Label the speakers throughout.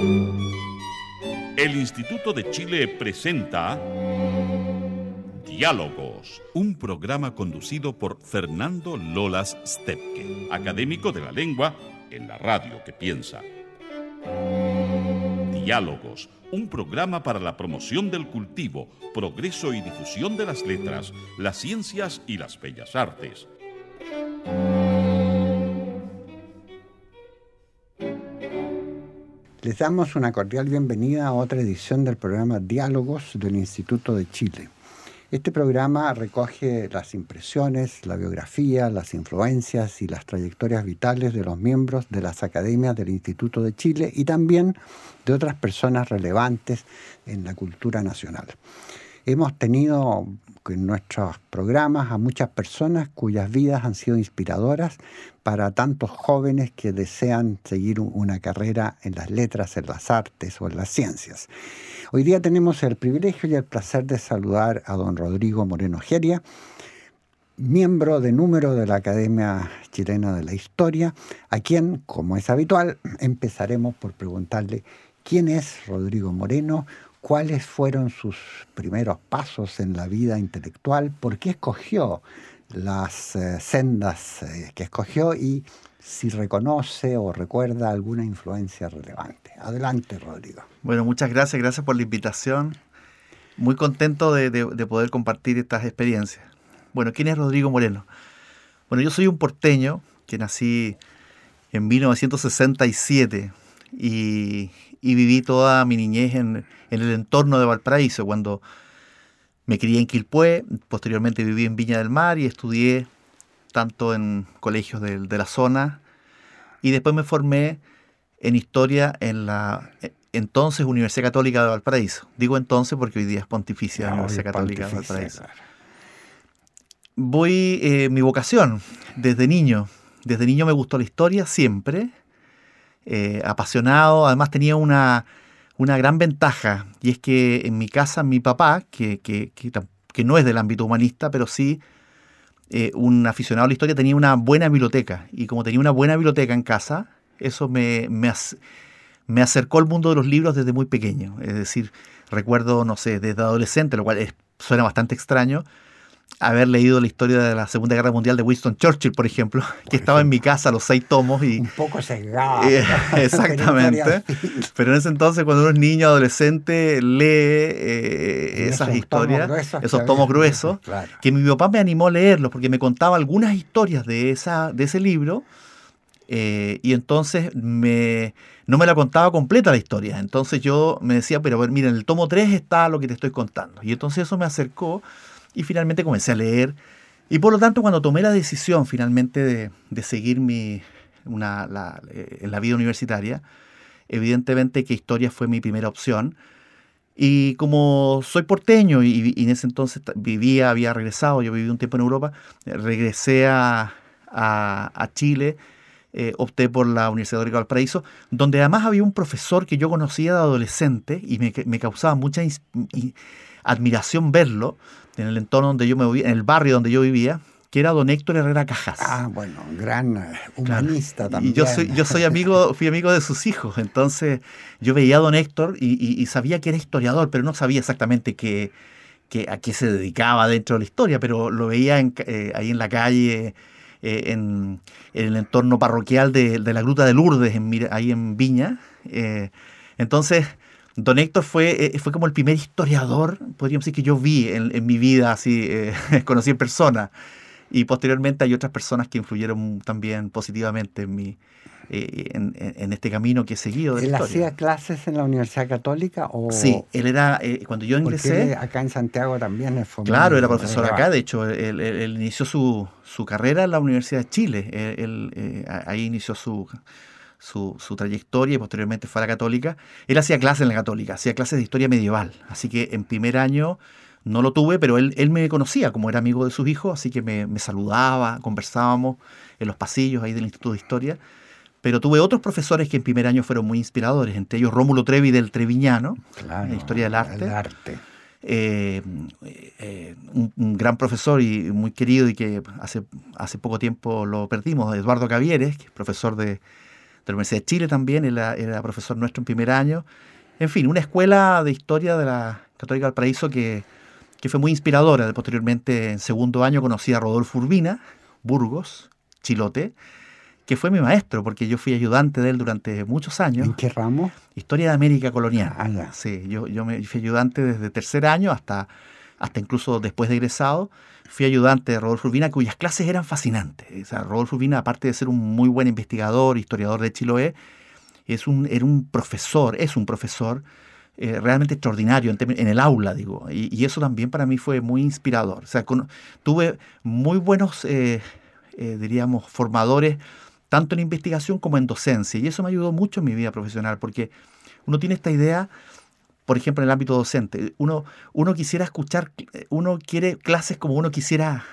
Speaker 1: El Instituto de Chile presenta Diálogos, un programa conducido por Fernando Lolas Stepke, académico de la lengua en la radio que piensa. Diálogos, un programa para la promoción del cultivo, progreso y difusión de las letras, las ciencias y las bellas artes.
Speaker 2: Les damos una cordial bienvenida a otra edición del programa Diálogos del Instituto de Chile. Este programa recoge las impresiones, la biografía, las influencias y las trayectorias vitales de los miembros de las academias del Instituto de Chile y también de otras personas relevantes en la cultura nacional. Hemos tenido en nuestros programas a muchas personas cuyas vidas han sido inspiradoras para tantos jóvenes que desean seguir una carrera en las letras, en las artes o en las ciencias. Hoy día tenemos el privilegio y el placer de saludar a don Rodrigo Moreno Geria, miembro de número de la Academia Chilena de la Historia, a quien, como es habitual, empezaremos por preguntarle quién es Rodrigo Moreno, cuáles fueron sus primeros pasos en la vida intelectual, por qué escogió las sendas que escogió y si reconoce o recuerda alguna influencia relevante. Adelante, Rodrigo.
Speaker 3: Bueno, muchas gracias por la invitación. Muy contento de poder compartir estas experiencias. Bueno, ¿quién es Rodrigo Moreno? Bueno, yo soy un porteño que nací en 1967 y viví toda mi niñez en el entorno de Valparaíso, cuando me crié en Quilpué, posteriormente viví en Viña del Mar y estudié tanto en colegios de la zona y después me formé en historia en la entonces Universidad Católica de Valparaíso. Digo entonces porque hoy día es Pontificia Universidad Católica de Valparaíso. Claro. Mi vocación desde niño me gustó la historia siempre, apasionado. Además tenía una gran ventaja, y es que en mi casa mi papá, que no es del ámbito humanista, pero sí un aficionado a la historia, tenía una buena biblioteca. Y como tenía una buena biblioteca en casa, eso me acercó al mundo de los libros desde muy pequeño. Es decir, recuerdo, no sé, desde adolescente, lo cual suena bastante extraño, haber leído la historia de la Segunda Guerra Mundial de Winston Churchill, por ejemplo, que estaba en mi casa, los 6 tomos. Y,
Speaker 2: un poco sesgado.
Speaker 3: Exactamente. Pero en ese entonces, cuando uno es niño, adolescente, lee esas historias, esos tomos gruesos, claro, que mi papá me animó a leerlos, porque me contaba algunas historias de ese libro, y entonces no me la contaba completa la historia. Entonces yo me decía, pero a ver, mira, en el tomo 3 está lo que te estoy contando. Y entonces eso me acercó. Y finalmente comencé a leer. Y por lo tanto, cuando tomé la decisión finalmente de seguir en la vida universitaria, evidentemente que historia fue mi primera opción. Y como soy porteño y en ese entonces había regresado, yo viví un tiempo en Europa, regresé a Chile, opté por la Universidad Católica de Valparaíso, donde además había un profesor que yo conocía de adolescente y me causaba mucha admiración verlo en el entorno donde yo me movía, en el barrio donde yo vivía, que era don Héctor Herrera Cajas.
Speaker 2: Ah, bueno, un gran humanista, claro, también.
Speaker 3: Y yo fui amigo de sus hijos, entonces yo veía a don Héctor y sabía que era historiador, pero no sabía exactamente a qué se dedicaba dentro de la historia, pero lo veía ahí en la calle, en el entorno parroquial de la Gruta de Lourdes, ahí en Viña. Entonces, don Héctor fue como el primer historiador, podríamos decir, que yo vi en mi vida, así, conocí en persona. Y posteriormente hay otras personas que influyeron también positivamente en este camino que he seguido de la historia.
Speaker 2: ¿Él hacía clases en la Universidad Católica?
Speaker 3: Sí, él era, cuando yo ingresé...
Speaker 2: Porque acá en Santiago también fue...
Speaker 3: Claro, era profesor acá, de hecho, él inició su carrera en la Universidad de Chile. Ahí inició su trayectoria y posteriormente fue a la Católica. Él hacía clases en la Católica, hacía clases de historia medieval. Así que en primer año no lo tuve, pero él me conocía, como era amigo de sus hijos, así que me saludaba, conversábamos en los pasillos ahí del Instituto de Historia. Pero tuve otros profesores que en primer año fueron muy inspiradores, entre ellos Rómulo Trevi del Treviñano,
Speaker 2: claro,
Speaker 3: en Historia del Arte.
Speaker 2: El arte.
Speaker 3: Un gran profesor y muy querido, y que hace poco tiempo lo perdimos, Eduardo Cavieres, que es profesor de la Universidad de Chile también, era profesor nuestro en primer año. En fin, una escuela de historia de la Católica Valparaíso que fue muy inspiradora. Posteriormente, en segundo año, conocí a Rodolfo Urbina, Burgos, Chilote, que fue mi maestro, porque yo fui ayudante de él durante muchos años.
Speaker 2: ¿En qué ramo?
Speaker 3: Historia de América Colonial.
Speaker 2: Ah, ya.
Speaker 3: Sí, yo me fui ayudante desde tercer año hasta incluso después de egresado. Fui ayudante de Rodolfo Urbina, cuyas clases eran fascinantes. O sea, Rodolfo Urbina, aparte de ser un muy buen investigador, historiador de Chiloé, es un profesor realmente extraordinario en el aula, digo. Y eso también para mí fue muy inspirador. O sea, tuve muy buenos, diríamos, formadores, tanto en investigación como en docencia. Y eso me ayudó mucho en mi vida profesional, porque uno tiene esta idea, por ejemplo, en el ámbito docente. Uno quisiera escuchar, uno quiere clases como quisiera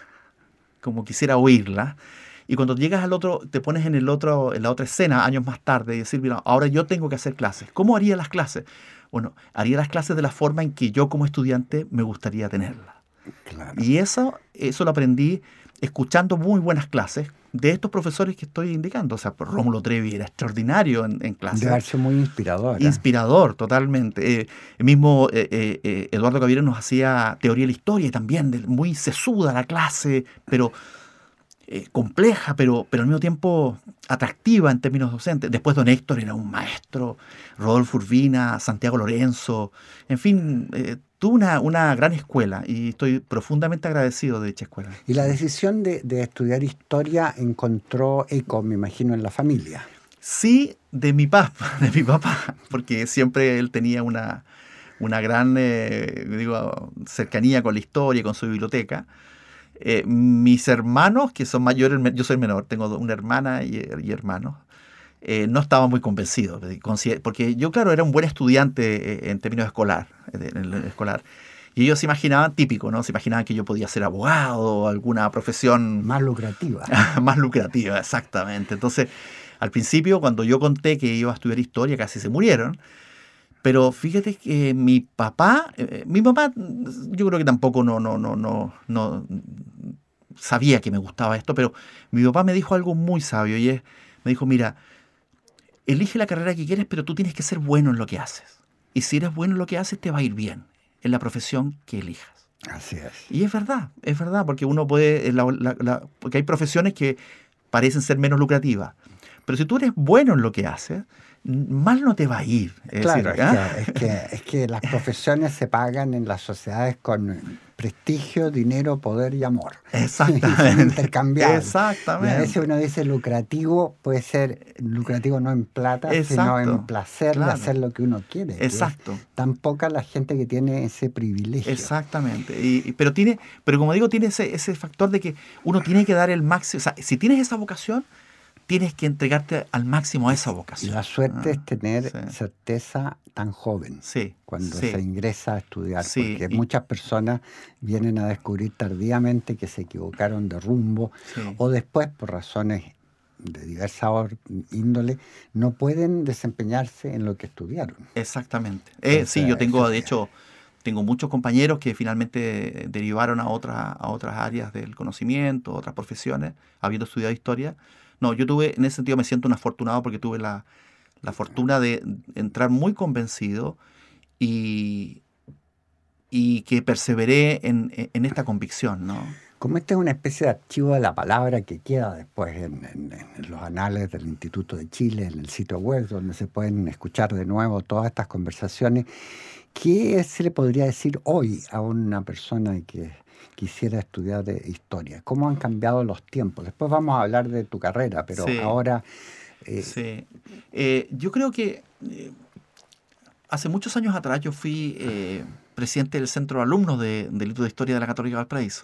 Speaker 3: oírlas. Y cuando llegas al otro, te pones en la otra escena, años más tarde, y decir, mira, ahora yo tengo que hacer clases. ¿Cómo haría las clases? Bueno, haría las clases de la forma en que yo como estudiante me gustaría tenerlas.
Speaker 2: Claro.
Speaker 3: Y eso lo aprendí escuchando muy buenas clases de estos profesores que estoy indicando. O sea, Rómulo Trevi era extraordinario en clases.
Speaker 2: Debe ser muy inspirador.
Speaker 3: Inspirador, totalmente. El mismo Eduardo Caviero nos hacía teoría de la historia y también muy sesuda la clase, pero compleja, pero al mismo tiempo atractiva en términos docentes. Después don Héctor era un maestro, Rodolfo Urbina, Santiago Lorenzo, en fin, tuve una gran escuela y estoy profundamente agradecido de dicha escuela.
Speaker 2: Y la decisión de estudiar historia encontró eco, me imagino, en la familia.
Speaker 3: Sí, de mi papá, porque siempre él tenía una gran cercanía con la historia y con su biblioteca. Mis hermanos, que son mayores, yo soy menor, tengo una hermana y hermanos, no estaban muy convencidos, porque yo, claro, era un buen estudiante en términos escolar, y ellos se imaginaban, típico, ¿no? Se imaginaban que yo podía ser abogado o alguna profesión
Speaker 2: más lucrativa.
Speaker 3: Más lucrativa, exactamente. Entonces, al principio, cuando yo conté que iba a estudiar historia, casi se murieron. Pero fíjate que mi papá, yo creo que tampoco no sabía que me gustaba esto, pero mi papá me dijo algo muy sabio y me dijo, mira, elige la carrera que quieres, pero tú tienes que ser bueno en lo que haces. Y si eres bueno en lo que haces, te va a ir bien en la profesión que elijas.
Speaker 2: Así es.
Speaker 3: Y es verdad, porque uno puede, porque hay profesiones que parecen ser menos lucrativas. Pero si tú eres bueno en lo que haces, mal no te va a ir.
Speaker 2: Claro, es que las profesiones se pagan en las sociedades con prestigio, dinero, poder y amor.
Speaker 3: Exactamente.
Speaker 2: Son intercambiables.
Speaker 3: Exactamente.
Speaker 2: Y a veces uno dice lucrativo, puede ser lucrativo no en plata, sino en placer de hacer lo que uno quiere.
Speaker 3: Exacto.
Speaker 2: Tan poca la gente que tiene ese privilegio.
Speaker 3: Exactamente. Pero como digo, tiene ese factor de que uno tiene que dar el máximo. O sea, si tienes esa vocación, tienes que entregarte al máximo a esa vocación.
Speaker 2: Y la suerte es tener certeza tan joven cuando se ingresa a estudiar, porque muchas personas vienen a descubrir tardíamente que se equivocaron de rumbo o después, por razones de diversa índole, no pueden desempeñarse en lo que estudiaron.
Speaker 3: Exactamente. Yo tengo, de hecho, tengo muchos compañeros que finalmente derivaron a otras áreas del conocimiento, otras profesiones, habiendo estudiado historia. No, yo en ese sentido me siento un afortunado porque tuve la fortuna de entrar muy convencido y que perseveré en esta convicción, ¿no?
Speaker 2: Como este es una especie de archivo de la palabra que queda después en los anales del Instituto de Chile, en el sitio web, donde se pueden escuchar de nuevo todas estas conversaciones, ¿qué se le podría decir hoy a una persona que quisiera estudiar de historia? ¿Cómo han cambiado los tiempos? Después vamos a hablar de tu carrera, pero ahora...
Speaker 3: yo creo que hace muchos años atrás yo fui presidente del Centro de Alumnos del Instituto de Historia de la Católica Valparaíso.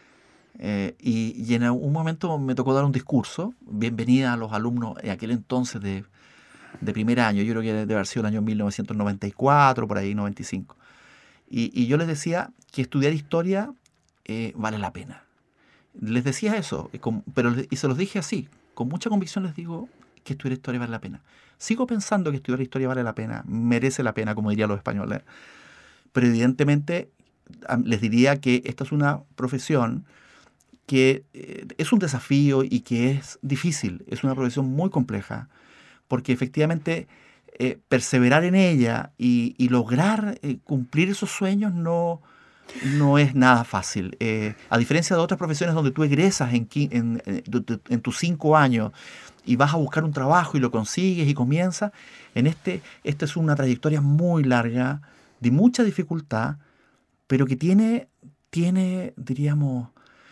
Speaker 3: Y en un momento me tocó dar un discurso, bienvenida a los alumnos en aquel entonces de primer año, yo creo que debe haber sido el año 1994, por ahí, 95. Y yo les decía que estudiar historia vale la pena. Les decía eso, y se los dije así, con mucha convicción les digo que estudiar historia vale la pena. Sigo pensando que estudiar historia vale la pena, merece la pena, como dirían los españoles, pero evidentemente les diría que esta es una profesión que es un desafío y que es difícil, es una profesión muy compleja, porque efectivamente perseverar en ella y lograr cumplir esos sueños no es nada fácil. A diferencia de otras profesiones donde tú egresas en tus 5 años y vas a buscar un trabajo y lo consigues y comienzas, esta es una trayectoria muy larga, de mucha dificultad, pero que tiene diríamos,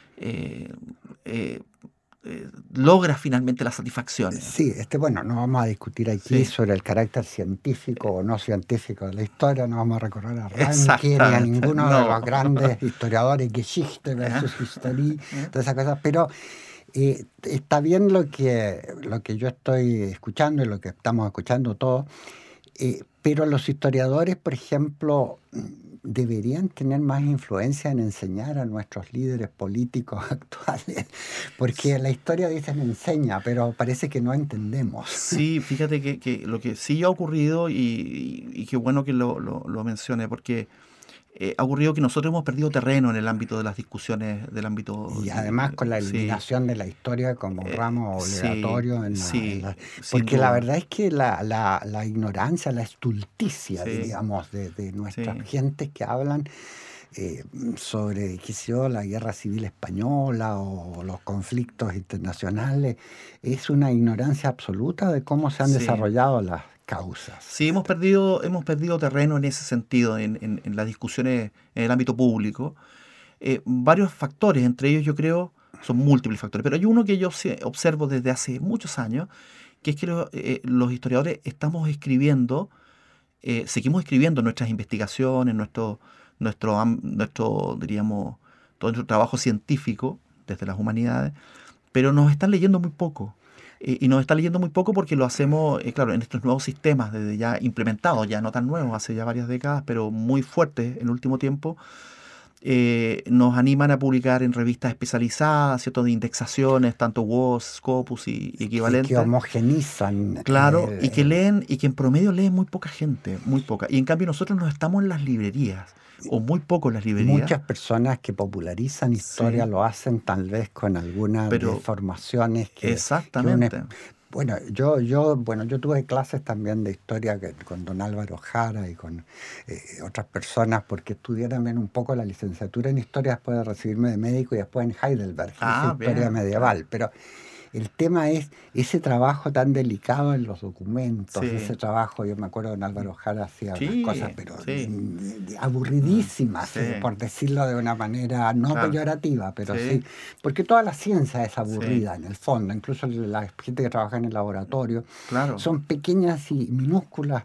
Speaker 3: logra finalmente las satisfacciones.
Speaker 2: Sí, bueno, no vamos a discutir aquí sobre el carácter científico o no científico de la historia, no vamos a recorrer a Ranke ni a ninguno de los grandes historiadores, Geschichte versus Historie, todas esas cosas, pero está bien lo que yo estoy escuchando y lo que estamos escuchando todos, pero los historiadores, por ejemplo, deberían tener más influencia en enseñar a nuestros líderes políticos actuales, porque la historia dicen enseña, pero parece que no entendemos.
Speaker 3: Sí, fíjate que lo que sí ha ocurrido, y qué bueno que lo mencione, porque ha ocurrido que nosotros hemos perdido terreno en el ámbito de las discusiones del ámbito...
Speaker 2: Y además con la eliminación de la historia como ramo obligatorio. Porque la verdad es que la ignorancia, la estulticia, diríamos, de nuestras gentes que hablan sobre, qué sé yo, la guerra civil española o los conflictos internacionales, es una ignorancia absoluta de cómo se han desarrollado las causas.
Speaker 3: Sí, hemos perdido terreno en ese sentido, en las discusiones en el ámbito público. Varios factores, entre ellos yo creo, son múltiples factores, pero hay uno que yo observo desde hace muchos años, que es que los historiadores seguimos escribiendo nuestras investigaciones, diríamos, todo nuestro trabajo científico desde las humanidades, pero nos están leyendo muy poco. Y nos está leyendo muy poco porque lo hacemos, claro, en estos nuevos sistemas, desde ya implementados, ya no tan nuevos, hace ya varias décadas, pero muy fuertes en el último tiempo, nos animan a publicar en revistas especializadas, ¿cierto?, de indexaciones, tanto WOS, Scopus y equivalentes.
Speaker 2: Que homogenizan.
Speaker 3: Claro, y que en promedio leen muy poca gente, muy poca. Y en cambio nosotros no estamos en las librerías, o muy poco en las librerías.
Speaker 2: Muchas personas que popularizan historia lo hacen tal vez con algunas deformaciones que...
Speaker 3: Exactamente.
Speaker 2: Yo tuve clases también de historia con don Álvaro Jara y con otras personas, porque estudié también un poco la licenciatura en historia después de recibirme de médico y después en Heidelberg, historia medieval. Pero el tema es ese trabajo tan delicado en los documentos, ese trabajo, yo me acuerdo, don Álvaro Jara hacía unas cosas, pero aburridísimas, por decirlo de una manera no peyorativa, pero sí, porque toda la ciencia es aburrida en el fondo, incluso la gente que trabaja en el laboratorio, son pequeñas y minúsculas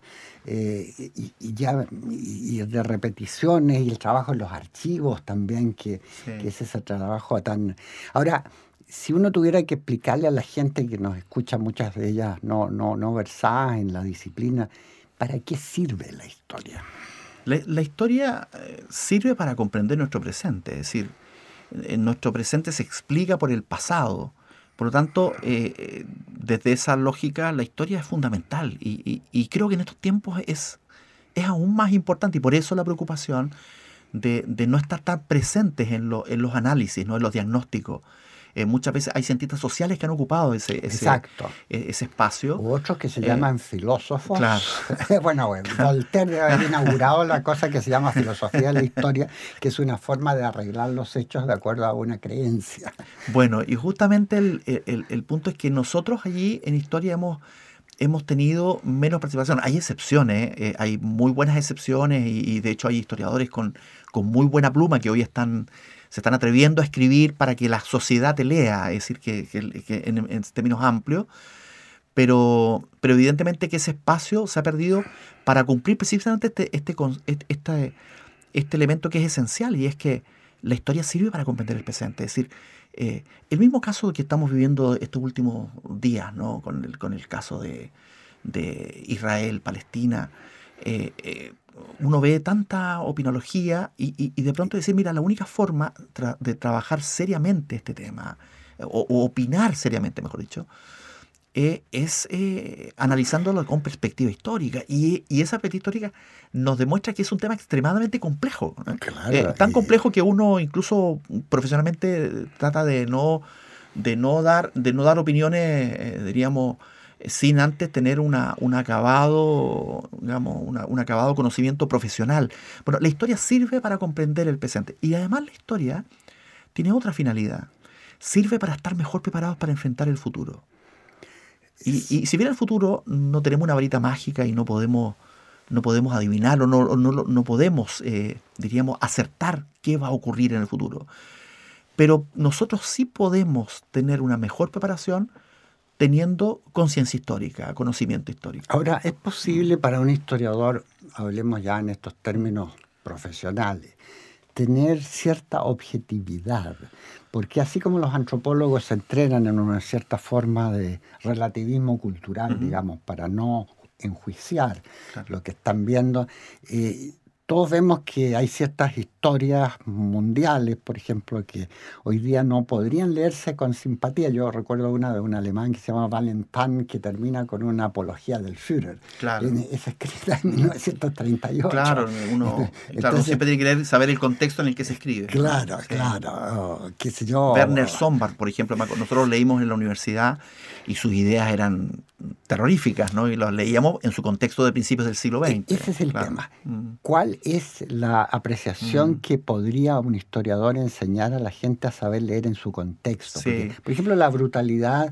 Speaker 2: y de repeticiones, y el trabajo en los archivos también, que es ese trabajo tan... Ahora, si uno tuviera que explicarle a la gente que nos escucha, muchas de ellas no versadas en la disciplina, ¿para qué sirve la historia?
Speaker 3: La historia sirve para comprender nuestro presente, es decir, nuestro presente se explica por el pasado. Por lo tanto, desde esa lógica, la historia es fundamental y creo que en estos tiempos es aún más importante, y por eso la preocupación de no estar tan presentes en los análisis, ¿no?, en los diagnósticos. Muchas veces hay cientistas sociales que han ocupado ese espacio.
Speaker 2: U otros que se llaman filósofos. Claro. Voltaire debe haber inaugurado la cosa que se llama filosofía de la historia, que es una forma de arreglar los hechos de acuerdo a una creencia.
Speaker 3: Bueno, y justamente el punto es que nosotros allí en historia hemos tenido menos participación. Hay excepciones, hay muy buenas excepciones, y de hecho hay historiadores con muy buena pluma que hoy se están atreviendo a escribir para que la sociedad te lea, es decir, que en términos amplios, pero evidentemente que ese espacio se ha perdido para cumplir precisamente este elemento que es esencial, y es que la historia sirve para comprender el presente. Es decir, el mismo caso que estamos viviendo estos últimos días, ¿no?, con el caso de Israel, Palestina, uno ve tanta opinología y de pronto decir, mira, la única forma de trabajar seriamente este tema, o opinar seriamente, mejor dicho, es analizándolo con perspectiva histórica. Y esa perspectiva histórica nos demuestra que es un tema extremadamente complejo, ¿no? Claro, tan complejo que uno incluso profesionalmente trata de no dar opiniones, diríamos, sin antes tener un acabado, digamos, un acabado conocimiento profesional. Bueno, la historia sirve para comprender el presente. Y además la historia tiene otra finalidad. Sirve para estar mejor preparados para enfrentar el futuro. Y si bien el futuro no tenemos una varita mágica y no podemos adivinarlo, no podemos, diríamos, acertar qué va a ocurrir en el futuro. Pero nosotros sí podemos tener una mejor preparación teniendo conciencia histórica, conocimiento histórico.
Speaker 2: Ahora, ¿es posible para un historiador, hablemos ya en estos términos profesionales, tener cierta objetividad? Porque así como los antropólogos se entrenan en una cierta forma de relativismo cultural, digamos, para no enjuiciar lo que están viendo, todos vemos que hay ciertas historias mundiales, por ejemplo, que hoy día no podrían leerse con simpatía. Yo recuerdo una de un alemán que se llama Valentin, que termina con una apología del Führer.
Speaker 3: Claro.
Speaker 2: Es escrita en 1938.
Speaker 3: Claro, uno siempre tiene que saber el contexto en el que se escribe.
Speaker 2: Claro, sí. Qué sé yo.
Speaker 3: Werner Sombart, por ejemplo, nosotros leímos en la universidad y sus ideas eran terroríficas, ¿no? Y los leíamos en su contexto de principios del siglo XX.
Speaker 2: Ese es el tema. ¿Cuál es la apreciación que podría un historiador enseñar a la gente a saber leer en su contexto?
Speaker 3: Sí.
Speaker 2: Porque, por ejemplo, la brutalidad,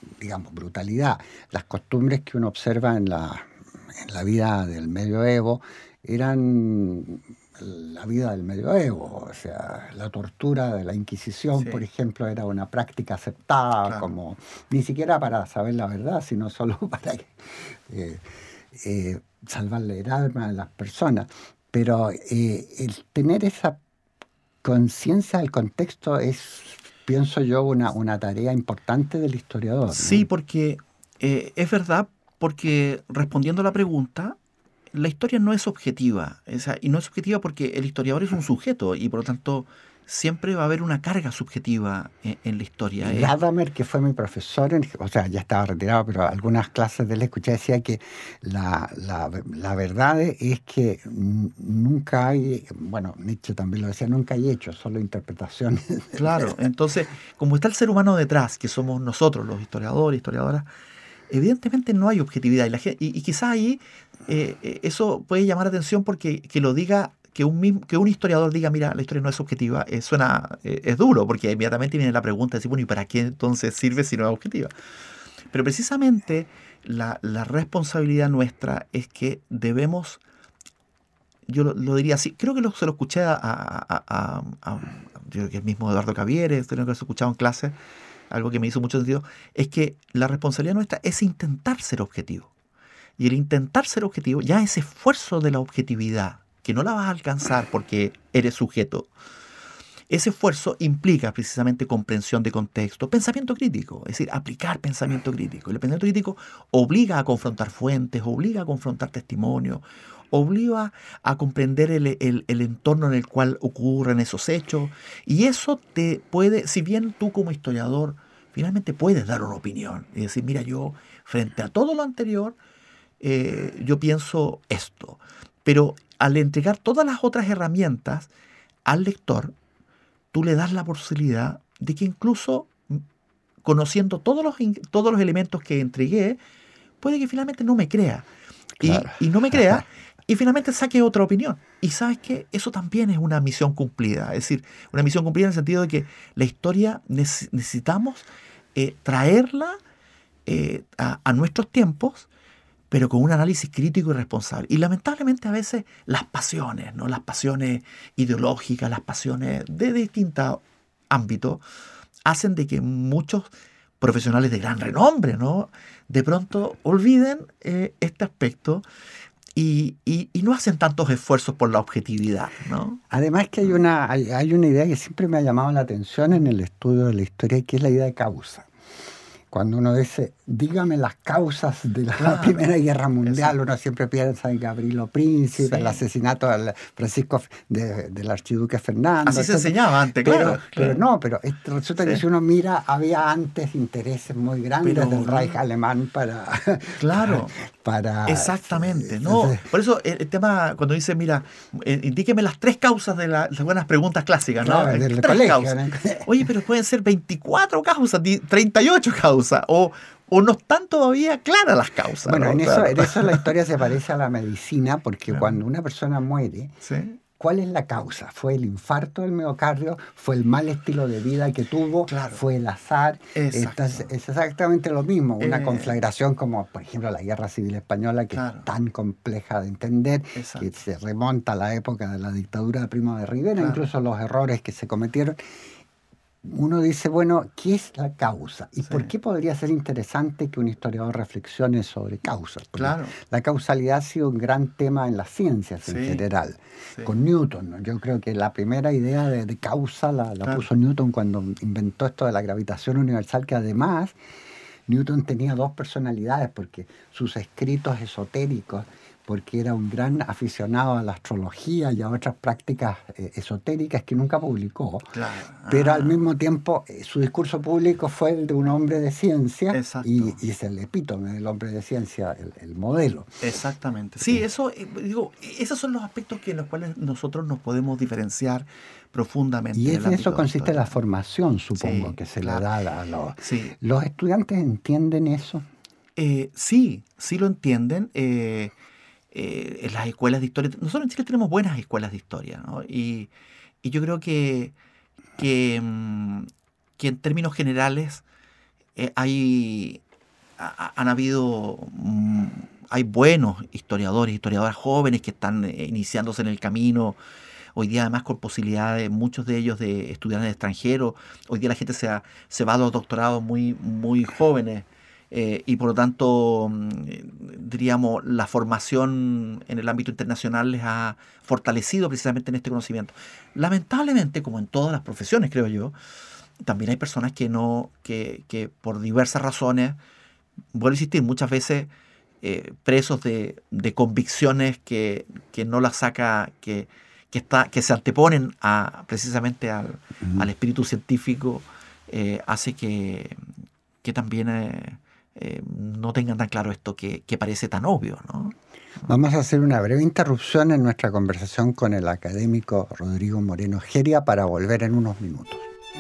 Speaker 2: las costumbres que uno observa en la vida del medioevo eran la vida del medioevo, o sea, la tortura de la Inquisición, por ejemplo, era una práctica aceptada, como ni siquiera para saber la verdad, sino solo para salvarle el alma a las personas. Pero el tener esa conciencia del contexto es, pienso yo, una tarea importante del historiador, ¿no?
Speaker 3: Sí, porque es verdad, porque respondiendo a la pregunta, la historia no es objetiva, y no es objetiva porque el historiador es un sujeto y por lo tanto siempre va a haber una carga subjetiva en la historia.
Speaker 2: Gadamer, que fue mi profesor, ya estaba retirado, pero algunas clases de él escuché, decía que la verdad es que nunca hay, bueno, Nietzsche también lo decía, nunca hay hechos, solo interpretaciones.
Speaker 3: Claro, entonces, como está el ser humano detrás, que somos nosotros, los historiadores, historiadoras, evidentemente no hay objetividad. Y quizás ahí eso puede llamar la atención porque que lo diga, que un historiador diga, mira, la historia no es objetiva, es duro, porque inmediatamente viene la pregunta de decir, bueno, ¿y para qué entonces sirve si no es objetiva? Pero precisamente la responsabilidad nuestra es que debemos, yo lo diría así, creo que se lo escuché yo creo que el mismo Eduardo Cavieres, creo que lo he escuchado en clase, algo que me hizo mucho sentido, es que la responsabilidad nuestra es intentar ser objetivo. Y el intentar ser objetivo, ya ese esfuerzo de la objetividad, que no la vas a alcanzar porque eres sujeto, ese esfuerzo implica precisamente comprensión de contexto, pensamiento crítico, es decir, aplicar pensamiento crítico. Y el pensamiento crítico obliga a confrontar fuentes, obliga a confrontar testimonios, obliga a comprender el entorno en el cual ocurren esos hechos. Y eso te puede, si bien tú como historiador finalmente puedes dar una opinión y decir, mira, yo frente a todo lo anterior, yo pienso esto. Pero al entregar todas las otras herramientas al lector, tú le das la posibilidad de que incluso conociendo todos los elementos que entregué, puede que finalmente no me crea. Claro. Y no me crea y finalmente saque otra opinión. Y ¿sabes qué? Eso también es una misión cumplida. Es decir, una misión cumplida en el sentido de que la historia necesitamos traerla a nuestros tiempos, pero con un análisis crítico y responsable. Y lamentablemente a veces las pasiones, ¿no? Las pasiones ideológicas, las pasiones de distintos ámbitos, hacen de que muchos profesionales de gran renombre, ¿no?, de pronto olviden este aspecto y no hacen tantos esfuerzos por la objetividad, ¿no?
Speaker 2: Además que hay una idea que siempre me ha llamado la atención en el estudio de la historia, que es la idea de causa. Cuando uno dice, dígame las causas de la Primera Guerra Mundial, uno siempre piensa en Gabrielo Príncipe, el asesinato del archiduque Fernando.
Speaker 3: Así se enseñaba antes, claro.
Speaker 2: Pero resulta que si uno mira, había antes intereses muy grandes del Reich alemán para...
Speaker 3: Claro, exactamente. ¿No? Por eso el tema, cuando dice, mira, indíqueme las 3 causas de las buenas preguntas clásicas, ¿no?
Speaker 2: Claro, del colegio,
Speaker 3: causas. ¿No? Oye, pero pueden ser 24 causas, 38 causas, o o no están todavía claras las causas.
Speaker 2: Bueno,
Speaker 3: ¿no?
Speaker 2: en eso la historia se parece a la medicina, porque cuando una persona muere,
Speaker 3: ¿sí?
Speaker 2: ¿Cuál es la causa? ¿Fue el infarto del miocardio? ¿Fue el mal estilo de vida que tuvo?
Speaker 3: Claro.
Speaker 2: ¿Fue el azar?
Speaker 3: Entonces,
Speaker 2: es exactamente lo mismo. Una conflagración como, por ejemplo, la Guerra Civil Española, que es tan compleja de entender, que se remonta a la época de la dictadura de Primo de Rivera, incluso los errores que se cometieron. Uno dice, bueno, ¿qué es la causa? ¿Y por qué podría ser interesante que un historiador reflexione sobre causas? Porque la causalidad ha sido un gran tema en las ciencias en general. Con Newton, ¿no? Yo creo que la primera idea de causa la puso Newton cuando inventó esto de la gravitación universal, que además Newton tenía dos personalidades, porque sus escritos esotéricos, porque era un gran aficionado a la astrología y a otras prácticas esotéricas que nunca publicó. Pero al mismo tiempo su discurso público fue el de un hombre de ciencia y es el epítome del hombre de ciencia, el modelo.
Speaker 3: Exactamente. Sí, eso, digo, esos son los aspectos en los cuales nosotros nos podemos diferenciar profundamente.
Speaker 2: Y en eso consiste la formación, supongo, que se le da a los... ¿Los estudiantes entienden eso?
Speaker 3: Sí lo entienden. En las escuelas de historia, nosotros en Chile tenemos buenas escuelas de historia, ¿no? Y yo creo que en términos generales hay buenos historiadoras jóvenes que están iniciándose en el camino. Hoy día, además, con posibilidades, muchos de ellos de estudiar en el extranjero. Hoy día la gente se va a los doctorados muy, muy jóvenes. Y por lo tanto, diríamos, la formación en el ámbito internacional les ha fortalecido precisamente en este conocimiento. Lamentablemente, como en todas las profesiones, creo yo, también hay personas que por diversas razones, vuelvo a insistir, muchas veces presos de convicciones que no las saca, que se anteponen precisamente al espíritu científico, hace que también no tengan tan claro esto que parece tan obvio, ¿no?
Speaker 2: Vamos a hacer una breve interrupción en nuestra conversación con el académico Rodrigo Moreno Geria para volver en unos minutos.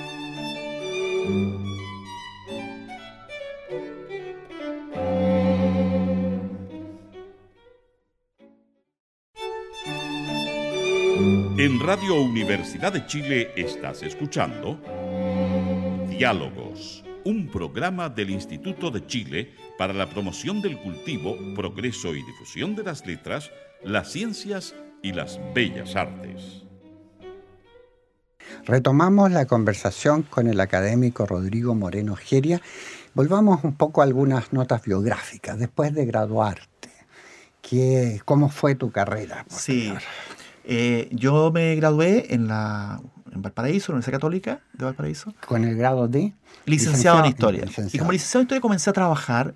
Speaker 1: En Radio Universidad de Chile estás escuchando Diálogos, un programa del Instituto de Chile para la promoción del cultivo, progreso y difusión de las letras, las ciencias y las bellas artes.
Speaker 2: Retomamos la conversación con el académico Rodrigo Moreno Geria. Volvamos un poco a algunas notas biográficas. Después de graduarte, ¿cómo fue tu carrera?
Speaker 3: Sí, yo me gradué en Valparaíso, en la Universidad Católica de Valparaíso.
Speaker 2: ¿Con el grado de?
Speaker 3: Licenciado en Historia. Y como licenciado en Historia comencé a trabajar,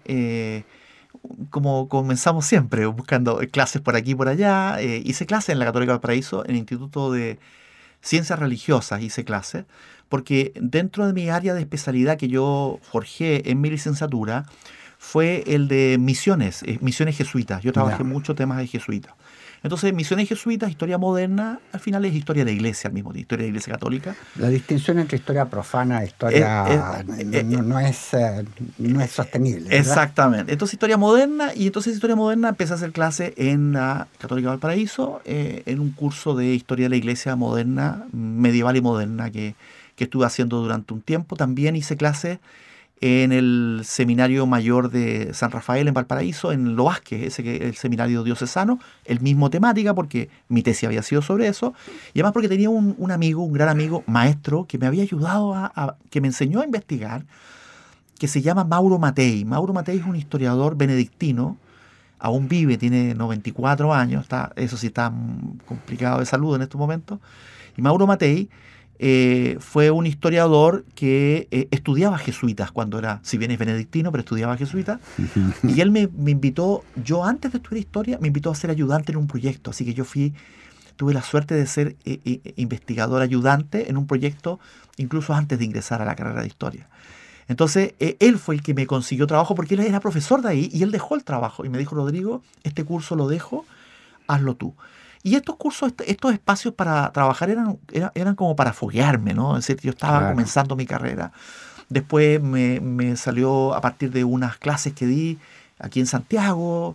Speaker 3: como comenzamos siempre, buscando clases por aquí y por allá. Hice clases en la Católica de Valparaíso, en el Instituto de Ciencias Religiosas hice clases, porque dentro de mi área de especialidad que yo forjé en mi licenciatura fue el de misiones jesuitas. Yo trabajé mucho temas de jesuitas. Entonces, misiones jesuitas, historia moderna, al final es historia de la iglesia al mismo tiempo, historia de la iglesia católica.
Speaker 2: La distinción entre historia profana e historia no es sostenible, ¿verdad?
Speaker 3: Exactamente. Entonces, historia moderna empecé a hacer clase en la Católica de Valparaíso, en un curso de historia de la iglesia moderna, medieval y moderna, que estuve haciendo durante un tiempo. También hice clases en el Seminario Mayor de San Rafael en Valparaíso, en Lo Vázquez, el seminario diocesano, el mismo temática, porque mi tesis había sido sobre eso, y además porque tenía un gran amigo, maestro, que me había ayudado que me enseñó a investigar, que se llama Mauro Mattei. Mauro Mattei es un historiador benedictino, aún vive, tiene 94 años, eso sí está complicado de salud en estos momentos, y Mauro Mattei fue un historiador que estudiaba jesuitas cuando era, si bien es benedictino, pero estudiaba jesuitas. Y él me invitó, yo antes de estudiar historia, me invitó a ser ayudante en un proyecto. Así que tuve la suerte de ser investigador ayudante en un proyecto, incluso antes de ingresar a la carrera de historia. Entonces, él fue el que me consiguió trabajo, porque él era profesor de ahí, y él dejó el trabajo. Y me dijo, Rodrigo, este curso lo dejo, hazlo tú. Y estos cursos, estos espacios para trabajar eran como para foguearme, ¿no? Es decir, yo estaba comenzando mi carrera. Después me salió a partir de unas clases que di aquí en Santiago,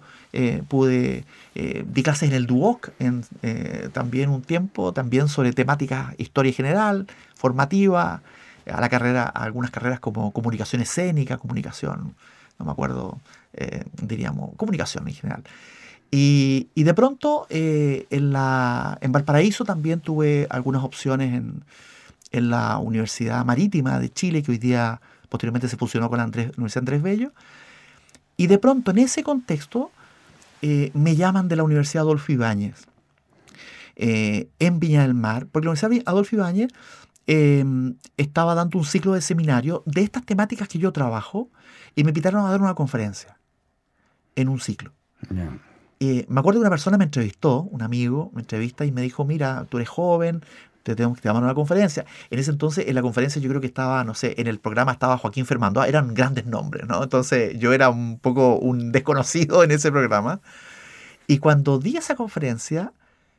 Speaker 3: di clases en el Duoc también un tiempo, también sobre temáticas, historia general, formativa, a algunas carreras como comunicación escénica, comunicación, no me acuerdo, diríamos, comunicación en general. Y de pronto en Valparaíso también tuve algunas opciones en la Universidad Marítima de Chile, que hoy día posteriormente se fusionó con la Universidad Andrés Bello. Y de pronto en ese contexto me llaman de la Universidad Adolfo Ibáñez en Viña del Mar, porque la Universidad Adolfo Ibáñez estaba dando un ciclo de seminario de estas temáticas que yo trabajo y me invitaron a dar una conferencia en un ciclo. Yeah. Me acuerdo que una persona me entrevistó, un amigo me entrevista y me dijo, mira, tú eres joven, te llaman a una conferencia. En ese entonces, en la conferencia yo creo que estaba, no sé, en el programa estaba Joaquín Fermando, eran grandes nombres, ¿no? Entonces yo era un poco un desconocido en ese programa. Y cuando di esa conferencia,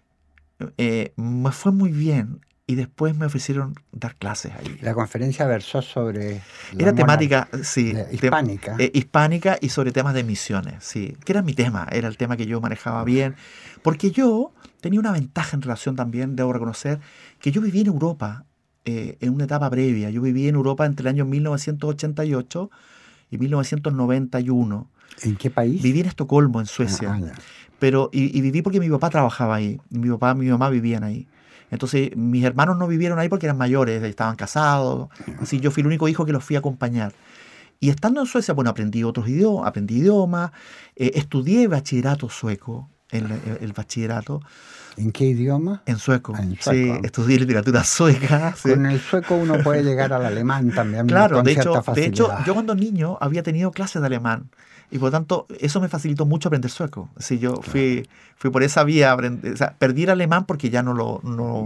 Speaker 3: me fue muy bien. Y después me ofrecieron dar clases ahí.
Speaker 2: La conferencia versó sobre...
Speaker 3: Era temática, sí.
Speaker 2: Hispánica.
Speaker 3: Hispánica y sobre temas de misiones, sí. Que era mi tema, era el tema que yo manejaba bien. Porque yo tenía una ventaja en relación también, debo reconocer, que yo viví en Europa en una etapa previa. Yo viví en Europa entre el año 1988 y 1991.
Speaker 2: ¿En qué país?
Speaker 3: Viví en Estocolmo, en Suecia. Pero, y viví porque mi papá trabajaba ahí. Mi papá y mi mamá vivían ahí. Entonces, mis hermanos no vivieron ahí porque eran mayores, estaban casados. Así, yo fui el único hijo que los fui a acompañar. Y estando en Suecia, bueno, aprendí otros idiomas, estudié bachillerato sueco, el bachillerato.
Speaker 2: ¿En qué idioma?
Speaker 3: En sueco.
Speaker 2: En sueco.
Speaker 3: Sí, estudié literatura sueca. Sí.
Speaker 2: Con el sueco uno puede llegar al alemán también.
Speaker 3: Claro,
Speaker 2: con
Speaker 3: de
Speaker 2: cierta
Speaker 3: hecho,
Speaker 2: facilidad.
Speaker 3: yo cuando niño había tenido clases de alemán. Y por lo tanto, eso me facilitó mucho aprender sueco. Sí, yo fui por esa vía, o sea, perdí el alemán porque ya lo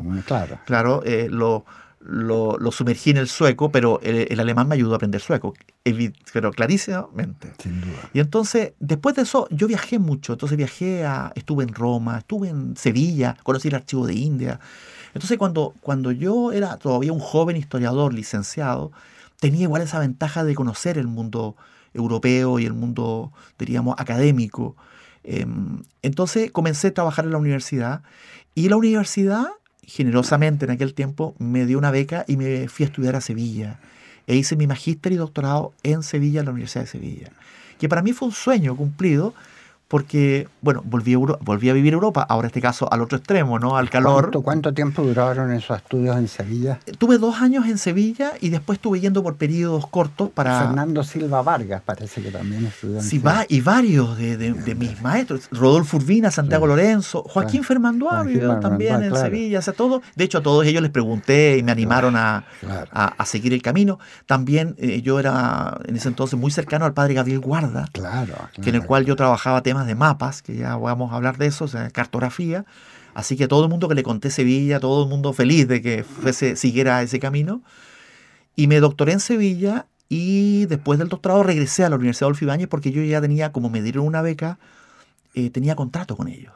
Speaker 3: sumergí en el sueco, pero el alemán me ayudó a aprender sueco, pero clarísimamente.
Speaker 2: Sin duda.
Speaker 3: Y entonces, después de eso, yo viajé mucho. Entonces estuve en Roma, estuve en Sevilla, conocí el Archivo de India. Entonces, cuando yo era todavía un joven historiador licenciado, tenía igual esa ventaja de conocer el mundo europeo y el mundo, diríamos, académico. Entonces comencé a trabajar en la universidad y la universidad, generosamente en aquel tiempo, me dio una beca y me fui a estudiar a Sevilla. E hice mi magíster y doctorado en Sevilla, en la Universidad de Sevilla. Que para mí fue un sueño cumplido porque, bueno, volví a vivir Europa, ahora en este caso al otro extremo, ¿no? Al calor.
Speaker 2: ¿Cuánto tiempo duraron esos estudios en Sevilla?
Speaker 3: Tuve 2 años en Sevilla y después estuve yendo por periodos cortos para...
Speaker 2: Fernando Silva Vargas parece que también estudió en
Speaker 3: Sevilla. Y varios de mis maestros, Rodolfo Urbina, Santiago Lorenzo, Joaquín Fermando Ávila también en Sevilla, o sea, todo. De hecho, a todos ellos les pregunté y me animaron a seguir el camino. También yo era en ese entonces muy cercano al padre Gabriel Guarda, que en el cual yo trabajaba temas de mapas, que ya vamos a hablar de eso, o sea, cartografía. Así que todo el mundo que le conté Sevilla, todo el mundo feliz de que siguiera ese camino. Y me doctoré en Sevilla y después del doctorado regresé a la Universidad Adolfo Ibáñez porque yo ya tenía, como me dieron una beca, tenía contrato con ellos.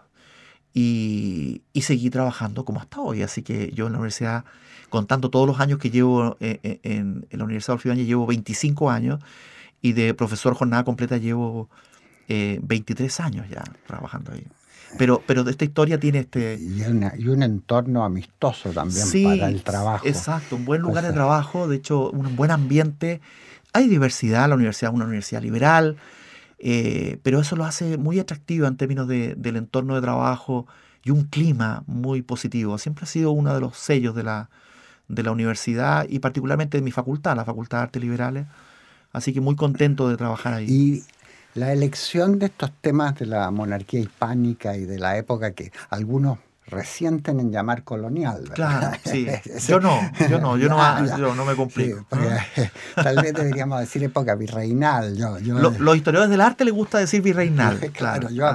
Speaker 3: Y seguí trabajando como hasta hoy. Así que yo en la universidad, contando todos los años que llevo en la Universidad Adolfo Ibáñez, llevo 25 años y de profesor jornada completa llevo 23 años ya trabajando ahí. Pero esta historia tiene
Speaker 2: Y un entorno amistoso también para el trabajo.
Speaker 3: Exacto, un buen lugar de trabajo, de hecho, un buen ambiente. Hay diversidad, la universidad es una universidad liberal, pero eso lo hace muy atractivo en términos del entorno de trabajo y un clima muy positivo. Siempre ha sido uno de los sellos de la universidad y particularmente de mi facultad, la Facultad de Artes Liberales. Así que muy contento de trabajar ahí.
Speaker 2: Y la elección de estos temas de la monarquía hispánica y de la época que algunos resienten en llamar colonial, ¿verdad?
Speaker 3: Claro, sí. Yo no me complico.
Speaker 2: Sí, tal vez deberíamos decir época virreinal.
Speaker 3: Los historiadores del arte les gusta decir virreinal.
Speaker 2: Claro, yo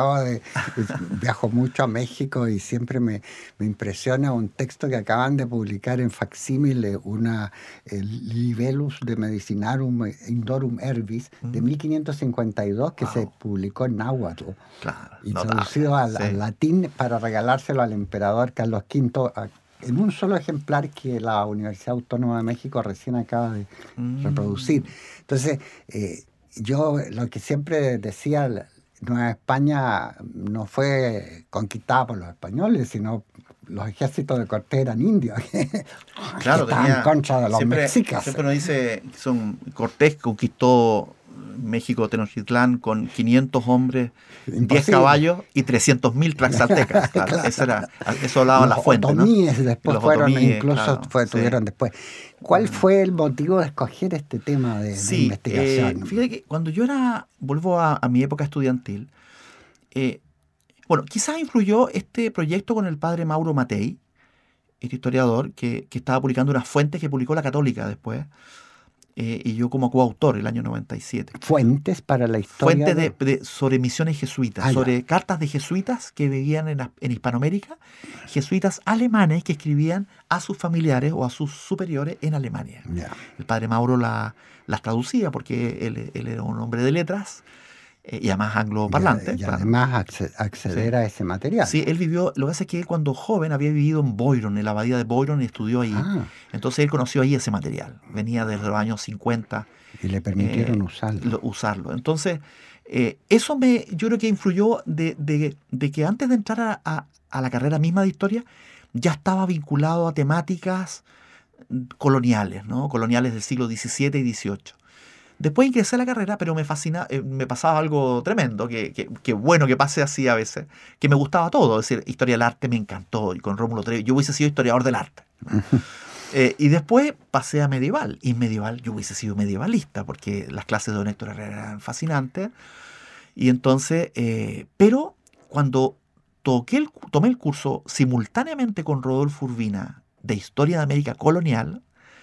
Speaker 2: viajo mucho a México y siempre me impresiona un texto que acaban de publicar en facsímile, el Libellus de Medicinarum Indorum Herbis de 1552 que se publicó en náhuatl y traducido al latín para regalárselo al emperador Carlos V en un solo ejemplar que la Universidad Autónoma de México recién acaba de reproducir. Entonces, yo lo que siempre decía, Nueva España no fue conquistada por los españoles, sino los ejércitos de Cortés eran indios,
Speaker 3: claro,
Speaker 2: que estaban en contra de los mexicas.
Speaker 3: Siempre nos dice que Cortés conquistó México, Tenochtitlán, con 500 hombres, imposible. 10 caballos y 300.000 tlaxcaltecas. Claro, claro. Eso hablaban las fuentes, ¿no?
Speaker 2: Después los fueron, incluso tuvieron después. ¿Cuál fue el motivo de escoger este tema de investigación?
Speaker 3: Fíjate que cuando yo vuelvo a mi época estudiantil, quizás influyó este proyecto con el padre Mauro Matei, este historiador, que estaba publicando unas fuentes que publicó la Católica después, y yo como coautor el año 97.
Speaker 2: ¿Fuentes para la historia?
Speaker 3: Fuentes sobre misiones jesuitas, sobre cartas de jesuitas que vivían en Hispanoamérica, jesuitas alemanes que escribían a sus familiares o a sus superiores en Alemania.
Speaker 2: Yeah.
Speaker 3: El padre Mauro las traducía porque él era un hombre de letras, y además angloparlante.
Speaker 2: Y además acceder a ese material.
Speaker 3: Sí, él vivió, lo que pasa es que él cuando joven había vivido en Boyron, en la abadía de Boyron, y estudió ahí. Entonces él conoció ahí ese material. Venía desde los años 50.
Speaker 2: Y le permitieron
Speaker 3: usarlo. Entonces, eso yo creo que influyó de que antes de entrar a la carrera misma de historia, ya estaba vinculado a temáticas coloniales, ¿no? Coloniales del siglo XVII y XVIII. Después ingresé a la carrera, pero me pasaba algo tremendo, que bueno que pase así a veces, que me gustaba todo. Es decir, historia del arte me encantó, y con Rómulo Trevi yo hubiese sido historiador del arte. Y después pasé a medieval, y en medieval yo hubiese sido medievalista, porque las clases de don Héctor Herrera eran fascinantes. Y entonces, pero cuando tomé el curso simultáneamente con Rodolfo Urbina de Historia de América Colonial,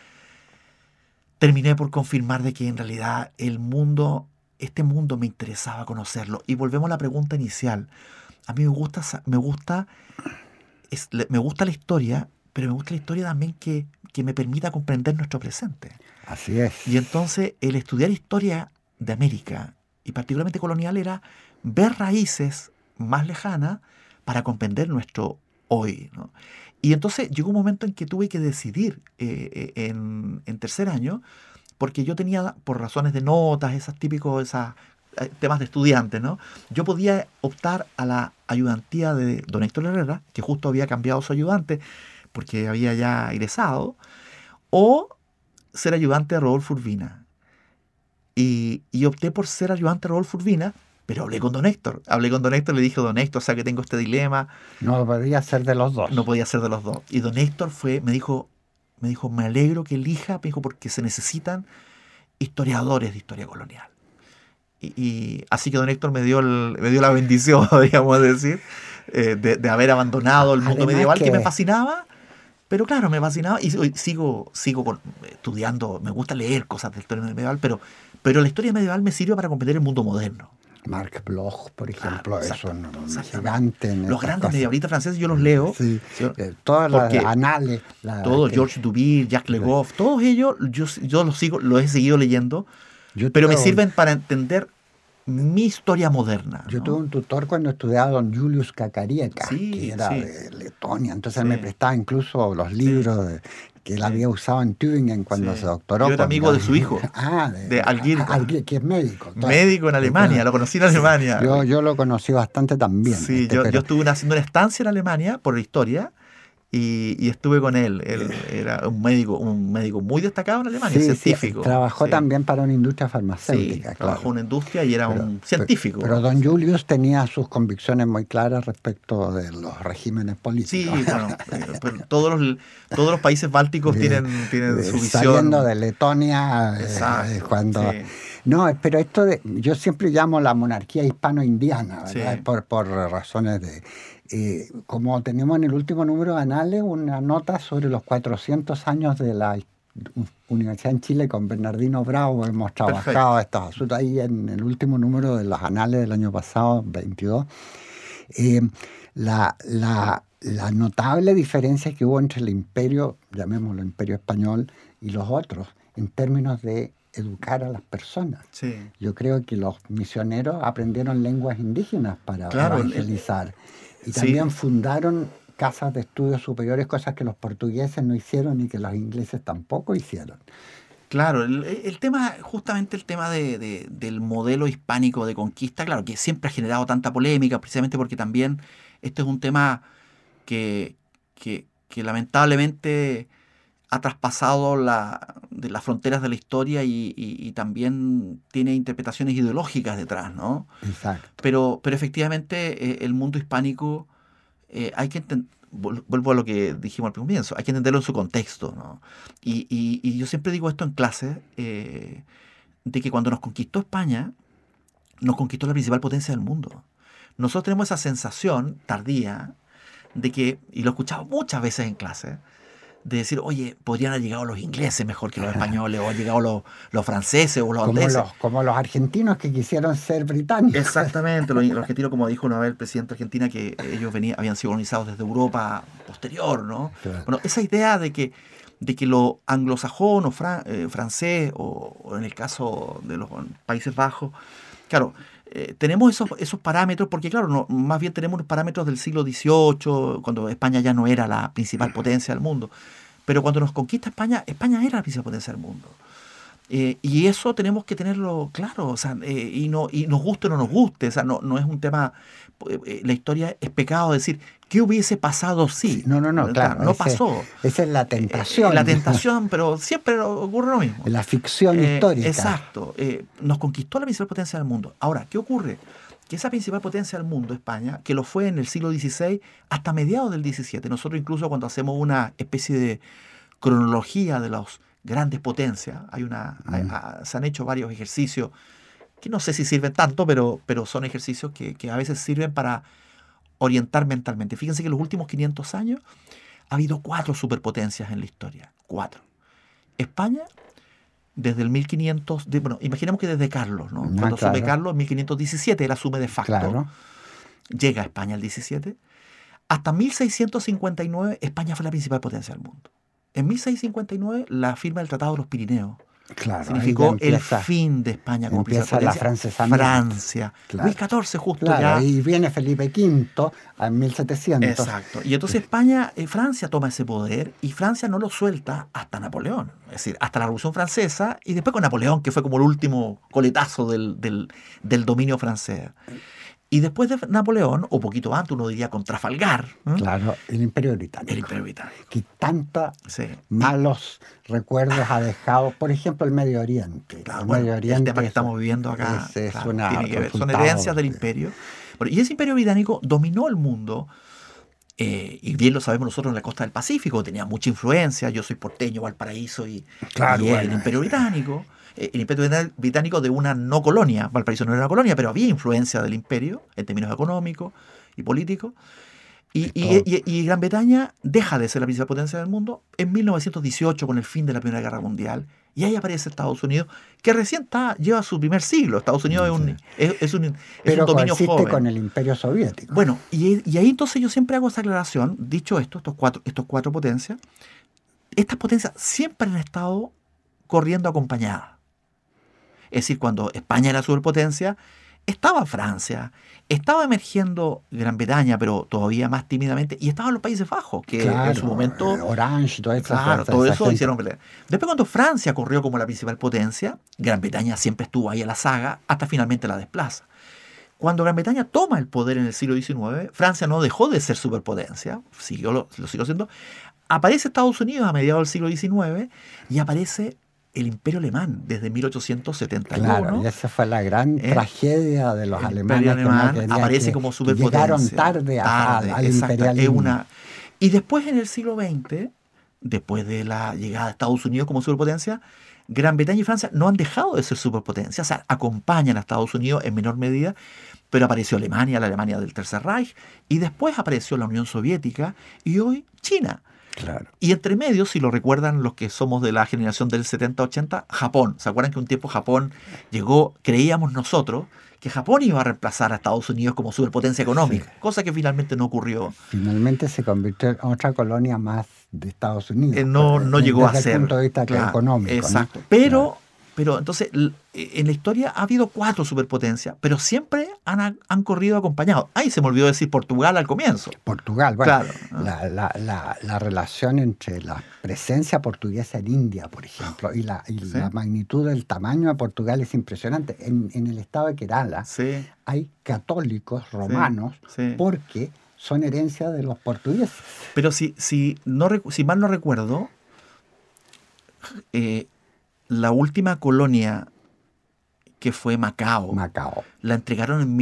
Speaker 3: terminé por confirmar de que en realidad este mundo me interesaba conocerlo. Y volvemos a la pregunta inicial. A mí me gusta la historia, pero me gusta la historia también que me permita comprender nuestro presente.
Speaker 2: Así es.
Speaker 3: Y entonces el estudiar historia de América, y particularmente colonial, era ver raíces más lejanas para comprender nuestro hoy, ¿no? Y entonces llegó un momento en que tuve que decidir en tercer año, porque yo tenía, por razones de notas, temas de estudiantes, ¿no? Yo podía optar a la ayudantía de don Héctor Herrera, que justo había cambiado su ayudante porque había ya egresado, o ser ayudante de Rodolfo Urbina. Y opté por ser ayudante de Rodolfo Urbina, pero hablé con don Héctor. Le dije, don Héctor, o sea que tengo este dilema.
Speaker 2: No podía ser de los dos.
Speaker 3: No podía ser de los dos. Y don Héctor me dijo, me alegro que elija, me dijo, porque se necesitan historiadores de historia colonial. Y así que don Héctor me dio la bendición, digamos decir, de haber abandonado el mundo medieval que me fascinaba. Pero claro, me fascinaba y sigo estudiando. Me gusta leer cosas de historia medieval, pero la historia medieval me sirve para comprender el mundo moderno.
Speaker 2: Marc Bloch, por ejemplo, es un gigante.
Speaker 3: Los grandes medievalistas franceses yo los leo.
Speaker 2: Sí. Todas las anales.
Speaker 3: Georges Duby, Jacques Le Goff, todos ellos yo los he seguido leyendo, pero me sirven para entender mi historia moderna, ¿no?
Speaker 2: Yo tuve un tutor cuando estudiaba don Julius Kakarieka, que era de Letonia, entonces él me prestaba incluso los libros que él había usado en Tübingen cuando se doctoró.
Speaker 3: Yo era amigo de su hijo, de Alguir,
Speaker 2: que es médico.
Speaker 3: Médico en Alemania, lo conocí en Alemania.
Speaker 2: Yo lo conocí bastante también.
Speaker 3: Sí, yo estuve haciendo una estancia en Alemania por la historia, y estuve con él. Él era un médico muy destacado en Alemania, científico.
Speaker 2: Trabajó también para una industria farmacéutica.
Speaker 3: Trabajó en una industria y era un científico.
Speaker 2: Pero don Julius tenía sus convicciones muy claras respecto de los regímenes políticos.
Speaker 3: Sí, bueno, pero todos los países bálticos tienen su visión.
Speaker 2: Saliendo de Letonia, cuando... Sí. No, pero yo siempre llamo la monarquía hispano-indiana, ¿verdad? Por razones de... como tenemos en el último número de Anales una nota sobre los 400 años de la Universidad en Chile con Bernardino Bravo, hemos trabajado estos asuntos ahí en el último número de los Anales del año pasado, 22. La notable diferencia que hubo entre el imperio, llamémoslo imperio español, y los otros, en términos de educar a las personas.
Speaker 3: Sí.
Speaker 2: Yo creo que los misioneros aprendieron lenguas indígenas para evangelizar. Y también fundaron casas de estudios superiores, cosas que los portugueses no hicieron y que los ingleses tampoco hicieron.
Speaker 3: Claro, el tema, justamente el tema del modelo hispánico de conquista, claro, que siempre ha generado tanta polémica, precisamente porque también este es un tema que lamentablemente ha traspasado de las fronteras de la historia y también tiene interpretaciones ideológicas detrás, ¿no?
Speaker 2: Exacto.
Speaker 3: Pero efectivamente el mundo hispánico hay que entender. Vuelvo a lo que dijimos al comienzo, hay que entenderlo en su contexto, ¿no? Y yo siempre digo esto en clase, de que cuando nos conquistó España, nos conquistó la principal potencia del mundo. Nosotros tenemos esa sensación tardía de que, y lo he escuchado muchas veces en clase, de decir, oye, podrían haber llegado los ingleses mejor que los españoles, o han llegado los franceses o los holandeses.
Speaker 2: Como los argentinos que quisieron ser británicos.
Speaker 3: Exactamente, los argentinos, como dijo una vez el presidente de Argentina, que ellos habían sido colonizados desde Europa posterior, ¿no?
Speaker 2: Claro.
Speaker 3: Bueno, esa idea de que lo anglosajón o francés, o en el caso de los Países Bajos, claro, tenemos esos parámetros, porque claro, más bien tenemos unos parámetros del siglo XVIII, cuando España ya no era la principal potencia del mundo. Pero cuando nos conquista España, España era la principal potencia del mundo. Y eso tenemos que tenerlo claro, o sea, y nos guste o no nos guste, o sea, no es un tema, la historia es pecado decir, ¿qué hubiese pasado si?
Speaker 2: No, claro.
Speaker 3: No pasó.
Speaker 2: Esa es la tentación.
Speaker 3: La tentación, pero siempre ocurre lo mismo.
Speaker 2: La ficción histórica.
Speaker 3: Exacto. Nos conquistó la principal potencia del mundo. Ahora, ¿qué ocurre? Que esa principal potencia del mundo, España, que lo fue en el siglo XVI hasta mediados del XVII, nosotros incluso cuando hacemos una especie de cronología de las grandes potencias, se han hecho varios ejercicios que no sé si sirven tanto, pero son ejercicios que a veces sirven para orientar mentalmente. Fíjense que en los últimos 500 años ha habido 4 superpotencias en la historia. 4. España, desde el 1500, imaginemos que desde Carlos, ¿no? Cuando asume Carlos, en 1517, él asume de facto.
Speaker 2: Claro.
Speaker 3: Llega a España el 17. Hasta 1659, España fue la principal potencia del mundo. En 1659, la firma del Tratado de los Pirineos significó el fin de España como principal potencia. Francia.
Speaker 2: Claro.
Speaker 3: Luis XIV justo
Speaker 2: ya.
Speaker 3: Y
Speaker 2: viene Felipe V en 1700.
Speaker 3: Exacto. Y entonces Francia toma ese poder y Francia no lo suelta hasta Napoleón. Es decir, hasta la Revolución Francesa y después con Napoleón, que fue como el último coletazo del dominio francés. Y después de Napoleón, o poquito antes, uno diría con Trafalgar.
Speaker 2: Claro, el Imperio Británico.
Speaker 3: El Imperio Británico.
Speaker 2: Que tantos malos recuerdos ha dejado, por ejemplo, el Medio Oriente.
Speaker 3: Claro, el tema que estamos viviendo acá tiene que ver. Son herencias del imperio. Bueno, y ese Imperio Británico dominó el mundo, y bien lo sabemos nosotros en la costa del Pacífico, tenía mucha influencia. Yo soy porteño, Valparaíso, y el Imperio Británico. El Imperio Británico de una no colonia. Valparaíso no era una colonia, pero había influencia del imperio en términos económicos y políticos. Y Gran Bretaña deja de ser la principal potencia del mundo en 1918 con el fin de la Primera Guerra Mundial. Y ahí aparece Estados Unidos, que recién lleva su primer siglo. Estados Unidos es un dominio joven.
Speaker 2: Con el Imperio Soviético.
Speaker 3: Bueno, y ahí entonces yo siempre hago esa aclaración. Dicho esto, estos cuatro potencias, estas potencias siempre han estado corriendo acompañadas. Es decir, cuando España era superpotencia, estaba Francia, estaba emergiendo Gran Bretaña, pero todavía más tímidamente, y estaban los Países Bajos, que en su momento...
Speaker 2: Orange, todo eso.
Speaker 3: Todo eso hicieron pelear. Después, cuando Francia corrió como la principal potencia, Gran Bretaña siempre estuvo ahí a la saga, hasta finalmente la desplaza. Cuando Gran Bretaña toma el poder en el siglo XIX, Francia no dejó de ser superpotencia, lo siguió siendo. Aparece Estados Unidos a mediados del siglo XIX y aparece el Imperio Alemán desde 1871.
Speaker 2: Claro, y esa fue la gran tragedia de los alemanes.
Speaker 3: El Imperio Alemán aparece como superpotencia.
Speaker 2: Llegaron tarde al imperialismo.
Speaker 3: Y después, en el siglo XX, después de la llegada de Estados Unidos como superpotencia, Gran Bretaña y Francia no han dejado de ser superpotencia. O sea, acompañan a Estados Unidos en menor medida, pero apareció Alemania, la Alemania del Tercer Reich, y después apareció la Unión Soviética, y hoy China.
Speaker 2: Claro.
Speaker 3: Y entre medio, si lo recuerdan los que somos de la generación del 70-80, Japón. ¿Se acuerdan que un tiempo Japón llegó, creíamos nosotros, que Japón iba a reemplazar a Estados Unidos como superpotencia económica? Sí. Cosa que finalmente no ocurrió.
Speaker 2: Finalmente se convirtió en otra colonia más de Estados Unidos.
Speaker 3: No llegó a ser.
Speaker 2: Desde el punto de vista económico.
Speaker 3: Exacto.
Speaker 2: ¿No?
Speaker 3: Pero Pero entonces, en la historia ha habido 4 superpotencias, pero siempre han corrido acompañados. Ay, se me olvidó decir Portugal al comienzo.
Speaker 2: Portugal, bueno,
Speaker 3: claro.
Speaker 2: La relación entre la presencia portuguesa en India, por ejemplo, y la magnitud del tamaño de Portugal es impresionante. En el estado de Kerala hay católicos romanos porque son herencia de los portugueses.
Speaker 3: Pero si mal no recuerdo, la última colonia que fue Macao, la entregaron en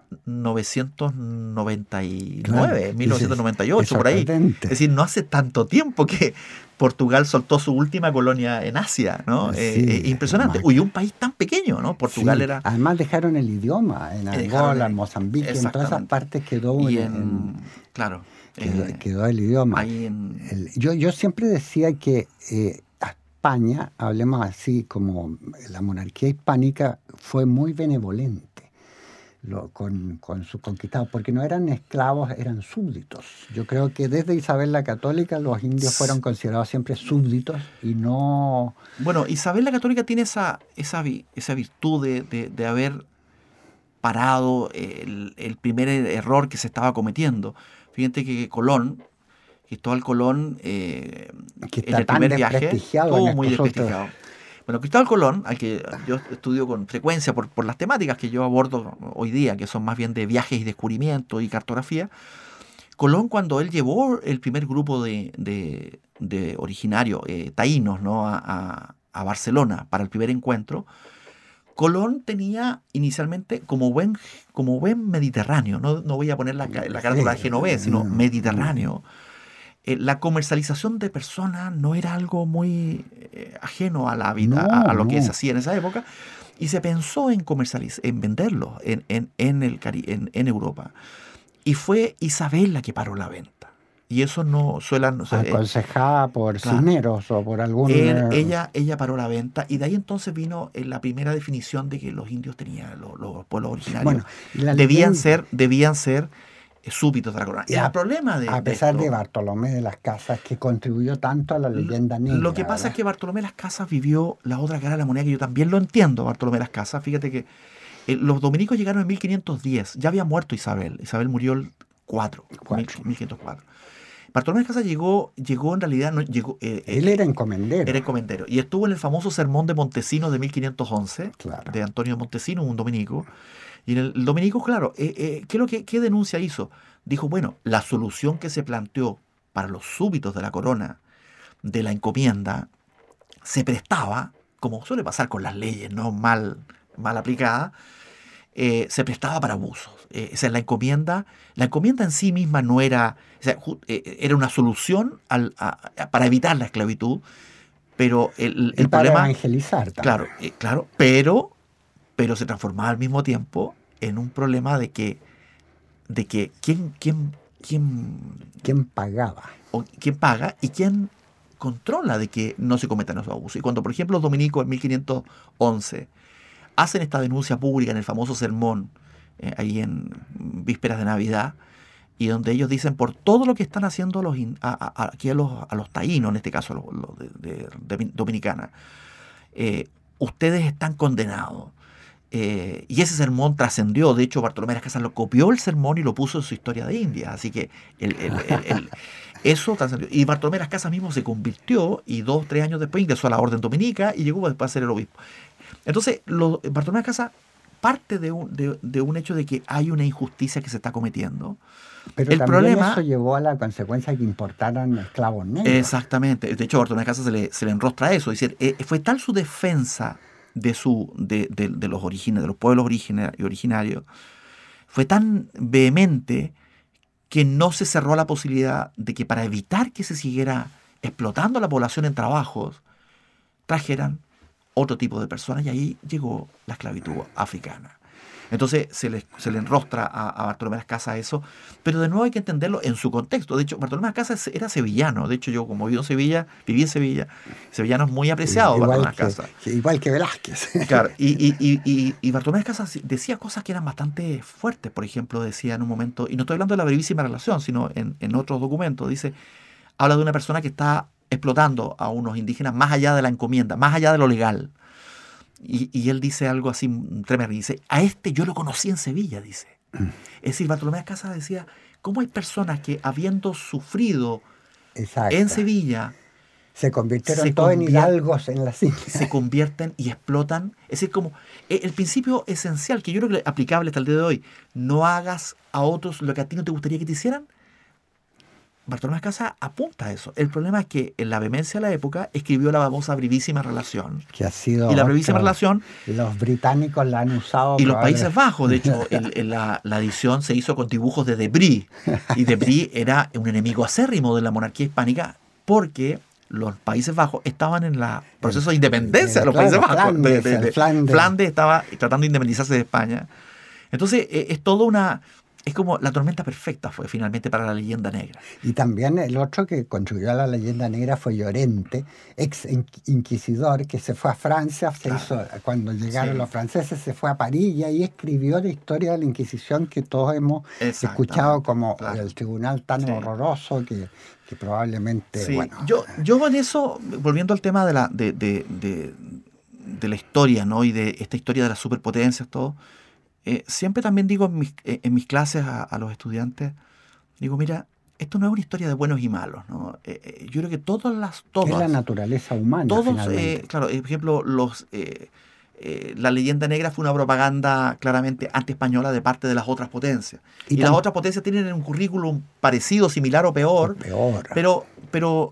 Speaker 3: 1999, 1998, por ahí. Es decir, no hace tanto tiempo que Portugal soltó su última colonia en Asia, ¿no? Impresionante. Y un país tan pequeño, ¿no? Portugal era...
Speaker 2: Además dejaron el idioma en Angola, en Mozambique, en todas esas partes quedó
Speaker 3: claro.
Speaker 2: Quedó el idioma. Yo siempre decía que España, hablemos así como la monarquía hispánica, fue muy benevolente con sus conquistados, porque no eran esclavos, eran súbditos. Yo creo que desde Isabel la Católica los indios fueron considerados siempre súbditos y no...
Speaker 3: Bueno, Isabel la Católica tiene esa virtud de haber parado el primer error que se estaba cometiendo. Fíjate que Cristóbal Colón,
Speaker 2: que
Speaker 3: en el primer viaje, estuvo muy desprestigiado. Bueno, Cristóbal Colón, al que yo estudio con frecuencia por las temáticas que yo abordo hoy día, que son más bien de viajes y descubrimiento y cartografía, Colón, cuando él llevó el primer grupo de originarios, taínos, ¿no? a Barcelona para el primer encuentro, Colón tenía inicialmente como buen mediterráneo, no voy a poner la carátula de genovés, sino mediterráneo. La comercialización de personas no era algo muy ajeno a la vida, a lo que se hacía en esa época, y se pensó en venderlos en Europa. Y fue Isabel la que paró la venta. Y eso no suele...
Speaker 2: aconsejada por Cisneros o por algún...
Speaker 3: Ella paró la venta, y de ahí entonces vino la primera definición de que los indios tenían, los pueblos originarios, debían ser súbitos de la corona.
Speaker 2: A pesar de Bartolomé de las Casas, que contribuyó tanto a la leyenda negra.
Speaker 3: Lo que pasa es que Bartolomé de las Casas vivió la otra cara de la moneda, que yo también lo entiendo, Bartolomé de las Casas. Fíjate que los dominicos llegaron en 1510, ya había muerto Isabel. Isabel murió el 1504. Bartolomé de las Casas llegó en realidad...
Speaker 2: él era encomendero.
Speaker 3: Era encomendero. Y estuvo en el famoso sermón de Montesinos de 1511, de Antonio Montesinos, un dominico. Y en el dominico, claro, ¿qué denuncia hizo? Dijo, bueno, la solución que se planteó para los súbditos de la corona, de la encomienda, se prestaba, como suele pasar con las leyes, ¿no? mal aplicadas, se prestaba para abusos. O sea, la encomienda en sí misma no era... O sea, era una solución para evitar la esclavitud, pero el
Speaker 2: para
Speaker 3: problema...
Speaker 2: evangelizar también.
Speaker 3: Claro, pero se transformaba al mismo tiempo en un problema de que quién
Speaker 2: pagaba.
Speaker 3: O quién paga y quién controla de que no se cometan esos abusos. Y cuando, por ejemplo, los dominicos en 1511 hacen esta denuncia pública en el famoso sermón, ahí en vísperas de Navidad, y donde ellos dicen, por todo lo que están haciendo aquí a los taínos, en este caso los de Dominicana, ustedes están condenados. Y ese sermón trascendió. De hecho, Bartolomé de las Casas lo copió el sermón y lo puso en su historia de India. Así que eso trascendió. Y Bartolomé de las Casas mismo se convirtió, y 2 o 3 años después ingresó a la orden dominica y llegó después a ser el obispo. Entonces, Bartolomé de las Casas parte de un hecho de que hay una injusticia que se está cometiendo.
Speaker 2: Pero el problema, eso llevó a la consecuencia de que importaran esclavos negros.
Speaker 3: Exactamente. De hecho, a Bartolomé de las Casas se le enrostra eso. Es decir, fue tal su defensa de los orígenes, de los pueblos originarios, fue tan vehemente que no se cerró la posibilidad de que, para evitar que se siguiera explotando a la población en trabajos, trajeran otro tipo de personas, y ahí llegó la esclavitud africana. Entonces se le enrostra a Bartolomé de las Casas eso, pero de nuevo hay que entenderlo en su contexto. De hecho, Bartolomé de las Casas era sevillano. De hecho, yo, como viví en Sevilla, sevillano es muy apreciado Bartolomé de las Casas.
Speaker 2: Igual que Velázquez.
Speaker 3: Claro, y Bartolomé de las Casas decía cosas que eran bastante fuertes. Por ejemplo, decía en un momento, y no estoy hablando de la brevísima relación, sino en otros documentos, habla de una persona que está explotando a unos indígenas más allá de la encomienda, más allá de lo legal. Y él dice algo así tremendo. Dice, a este yo lo conocí en Sevilla, dice. Es decir, Bartolomé Casas decía, ¿cómo hay personas que habiendo sufrido en Sevilla
Speaker 2: se convirtieron todos en hidalgos en la India?
Speaker 3: Se convierten y explotan. Es decir, como el principio esencial, que yo creo que es aplicable hasta el día de hoy, no hagas a otros lo que a ti no te gustaría que te hicieran. Bartolomé Casas apunta a eso. El problema es que en la vehemencia de la época escribió la famosa brevísima relación.
Speaker 2: Que ha sido...
Speaker 3: Y la brevísima relación...
Speaker 2: Los británicos la han usado...
Speaker 3: Y los Países Bajos. De hecho, la edición se hizo con dibujos de Debris. Y Debris era un enemigo acérrimo de la monarquía hispánica porque los Países Bajos estaban en el proceso de independencia de los Países Bajos. Flandes estaba tratando de independizarse de España. Entonces, es toda una... Es como la tormenta perfecta fue finalmente para la leyenda negra.
Speaker 2: Y también el otro que contribuyó a la leyenda negra fue Llorente, ex inquisidor, que se fue a Francia, cuando llegaron los franceses, se fue a París y ahí escribió la historia de la Inquisición que todos hemos escuchado como el tribunal tan horroroso que probablemente...
Speaker 3: Sí.
Speaker 2: Bueno,
Speaker 3: yo con eso, volviendo al tema de la historia, ¿no? Y de esta historia de las superpotencias, todo... siempre también digo en mis clases a los estudiantes, digo, mira, esto no es una historia de buenos y malos, ¿no? Yo creo que todas
Speaker 2: es la naturaleza humana.
Speaker 3: Todos, claro, por ejemplo, la leyenda negra fue una propaganda claramente anti-española de parte de las otras potencias. Y las otras potencias tienen un currículum parecido, similar o peor. Pero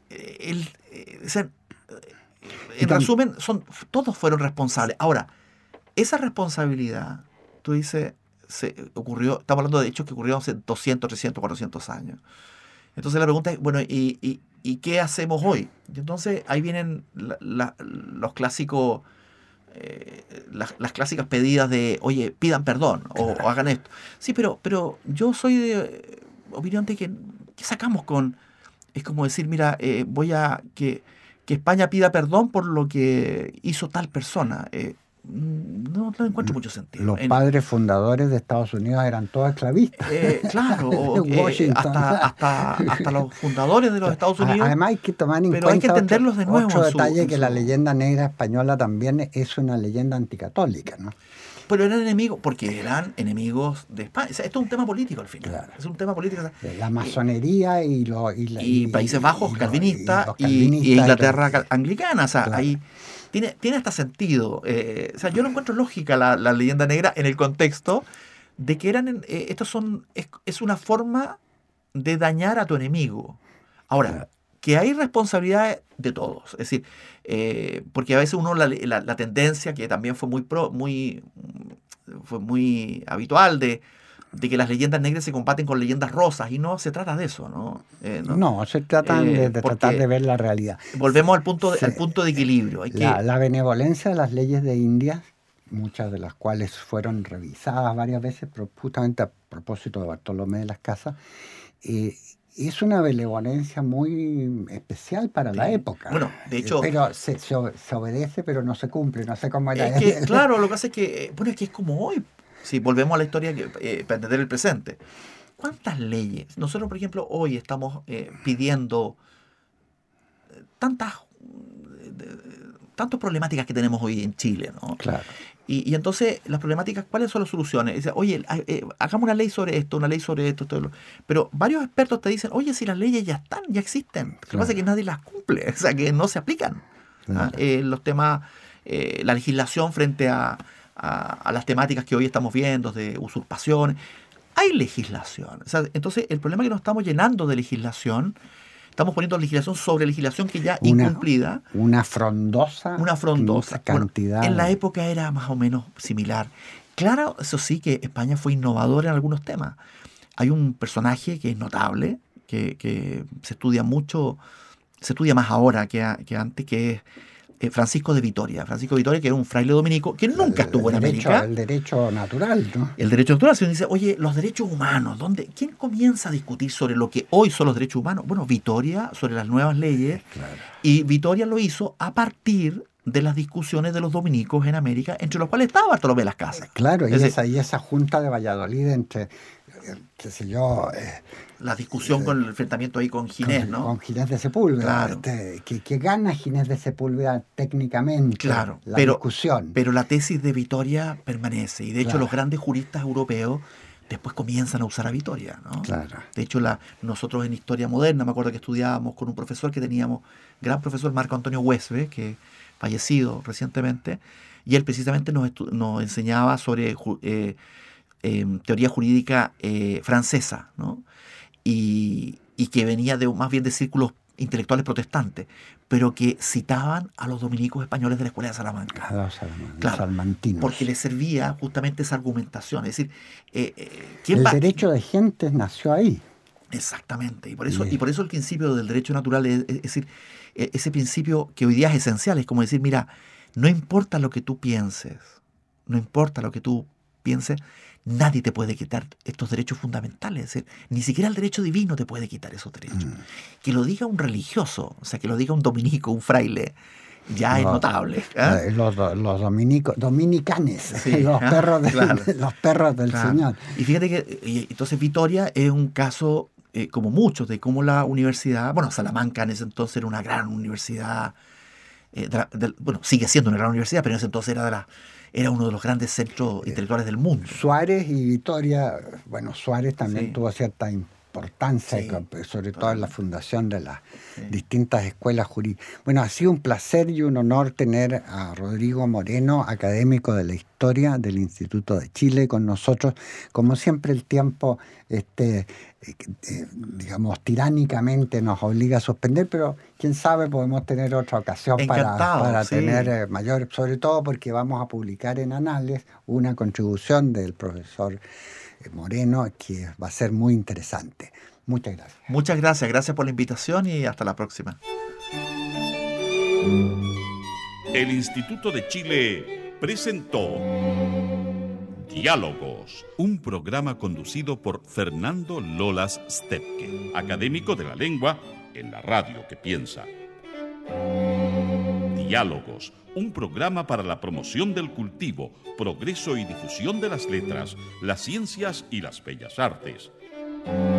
Speaker 3: en resumen, todos fueron responsables. Ahora, esa responsabilidad, tú dices, ocurrió, estamos hablando de hechos que ocurrieron hace 200, 300, 400 años. Entonces la pregunta es, bueno, ¿y qué hacemos hoy? Y entonces ahí vienen los clásicos, las clásicas pedidas de, oye, pidan perdón o hagan esto. Sí, pero yo soy de opinión de que sacamos con... Es como decir, mira, voy a que España pida perdón por lo que hizo tal persona. No encuentro mucho sentido.
Speaker 2: Los padres fundadores de Estados Unidos eran todos esclavistas.
Speaker 3: Claro, hasta los fundadores de los Estados Unidos.
Speaker 2: Además hay que tomar en cuenta
Speaker 3: hay que entenderlos de nuevo.
Speaker 2: Otro detalle que la leyenda negra española también es una leyenda anticatólica, ¿no?
Speaker 3: Pero eran enemigos, porque eran enemigos de España. O sea, esto es un tema político al final. Claro. Es un tema político.
Speaker 2: La masonería y
Speaker 3: Países Bajos calvinistas y Inglaterra anglicana. O sea, ahí tiene hasta sentido. O sea, yo no encuentro lógica la leyenda negra en el contexto de que es una forma de dañar a tu enemigo. Ahora, que hay responsabilidades de todos. Es decir, porque a veces uno la tendencia, que también fue muy habitual, de que las leyendas negras se combaten con leyendas rosas, y no se trata de eso, ¿no?
Speaker 2: No, se trata de tratar de ver la realidad.
Speaker 3: Volvemos al punto de equilibrio.
Speaker 2: La benevolencia de las leyes de India, muchas de las cuales fueron revisadas varias veces, justamente a propósito de Bartolomé de las Casas, es una benevolencia muy especial para la época.
Speaker 3: Bueno, de hecho...
Speaker 2: Pero se obedece, pero no se cumple. No sé cómo era.
Speaker 3: Claro, lo que pasa es que es como hoy. Si volvemos a la historia para entender el presente. ¿Cuántas leyes? Nosotros, por ejemplo, hoy estamos pidiendo tantas problemáticas que tenemos hoy en Chile, ¿no?
Speaker 2: Claro.
Speaker 3: Y entonces, las problemáticas, ¿cuáles son las soluciones? Dice, oye, hagamos una ley sobre esto, todo. Pero varios expertos te dicen, oye, si las leyes ya existen. Lo que pasa es que nadie las cumple, o sea, que no se aplican. Claro. Los temas, la legislación frente a las temáticas que hoy estamos viendo, de usurpaciones. Hay legislación. O sea, entonces, el problema es que nos estamos llenando de legislación. Estamos poniendo legislación sobre legislación que ya incumplida.
Speaker 2: Una frondosa cantidad.
Speaker 3: Bueno, en la época era más o menos similar. Claro, eso sí, que España fue innovadora en algunos temas. Hay un personaje que es notable, que se estudia mucho, se estudia más ahora que antes, que es Francisco de Vitoria. Francisco de Vitoria, que era un fraile dominico que nunca estuvo en América.
Speaker 2: El derecho natural, ¿no?
Speaker 3: El derecho natural. Se dice, oye, los derechos humanos, ¿quién comienza a discutir sobre lo que hoy son los derechos humanos? Bueno, Vitoria, sobre las nuevas leyes. Claro. Y Vitoria lo hizo a partir de las discusiones de los dominicos en América, entre los cuales estaba Bartolomé de las Casas.
Speaker 2: Claro, y esa junta de Valladolid entre qué sé yo...
Speaker 3: la discusión con el enfrentamiento ahí con Ginés, ¿no?
Speaker 2: Con Ginés de Sepúlveda.
Speaker 3: Claro.
Speaker 2: Que gana Ginés de Sepúlveda técnicamente.
Speaker 3: Claro,
Speaker 2: la discusión.
Speaker 3: Pero la tesis de Vitoria permanece. Y de hecho los grandes juristas europeos después comienzan a usar a Vitoria, ¿no?
Speaker 2: Claro.
Speaker 3: De hecho, nosotros en Historia Moderna, me acuerdo que estudiábamos con un profesor que teníamos, gran profesor Marco Antonio Huesbe, que fallecido recientemente, y él precisamente nos enseñaba sobre teoría jurídica francesa, ¿no? Y que venía más bien de círculos intelectuales protestantes, pero que citaban a los dominicos españoles de la Escuela de Salamanca.
Speaker 2: A los salmantinos.
Speaker 3: Porque les servía justamente esa argumentación. Es decir,
Speaker 2: el derecho de gentes nació ahí.
Speaker 3: Exactamente. Y por eso el principio del derecho natural es decir, ese principio que hoy día es esencial, es como decir, mira, no importa lo que tú pienses, nadie te puede quitar estos derechos fundamentales. Es decir, ni siquiera el derecho divino te puede quitar esos derechos. Que lo diga un religioso, o sea, que lo diga un dominico, un fraile, ya es notable.
Speaker 2: Los dominicanes,
Speaker 3: sí,
Speaker 2: los perros del Señor.
Speaker 3: Y fíjate que entonces Vitoria es un caso, como muchos, de cómo la universidad, Salamanca en ese entonces era una gran universidad, sigue siendo una gran universidad, pero en ese entonces era uno de los grandes centros intelectuales del mundo.
Speaker 2: Suárez y Vitoria, Suárez también tuvo cierta importancia, sobre todo en la fundación de las distintas escuelas jurídicas. Ha sido un placer y un honor tener a Rodrigo Moreno, académico de la historia del Instituto de Chile, con nosotros. Como siempre, el tiempo, tiránicamente nos obliga a suspender, pero quién sabe, podemos tener otra ocasión para tener mayor, sobre todo porque vamos a publicar en Anales una contribución del profesor Moreno que va a ser muy interesante. Muchas gracias.
Speaker 3: Muchas gracias. Gracias por la invitación y hasta la próxima.
Speaker 1: El Instituto de Chile presentó Diálogos, un programa conducido por Fernando Lolas Stepke, académico de la lengua en la radio que piensa. Diálogos, un programa para la promoción del cultivo, progreso y difusión de las letras, las ciencias y las bellas artes.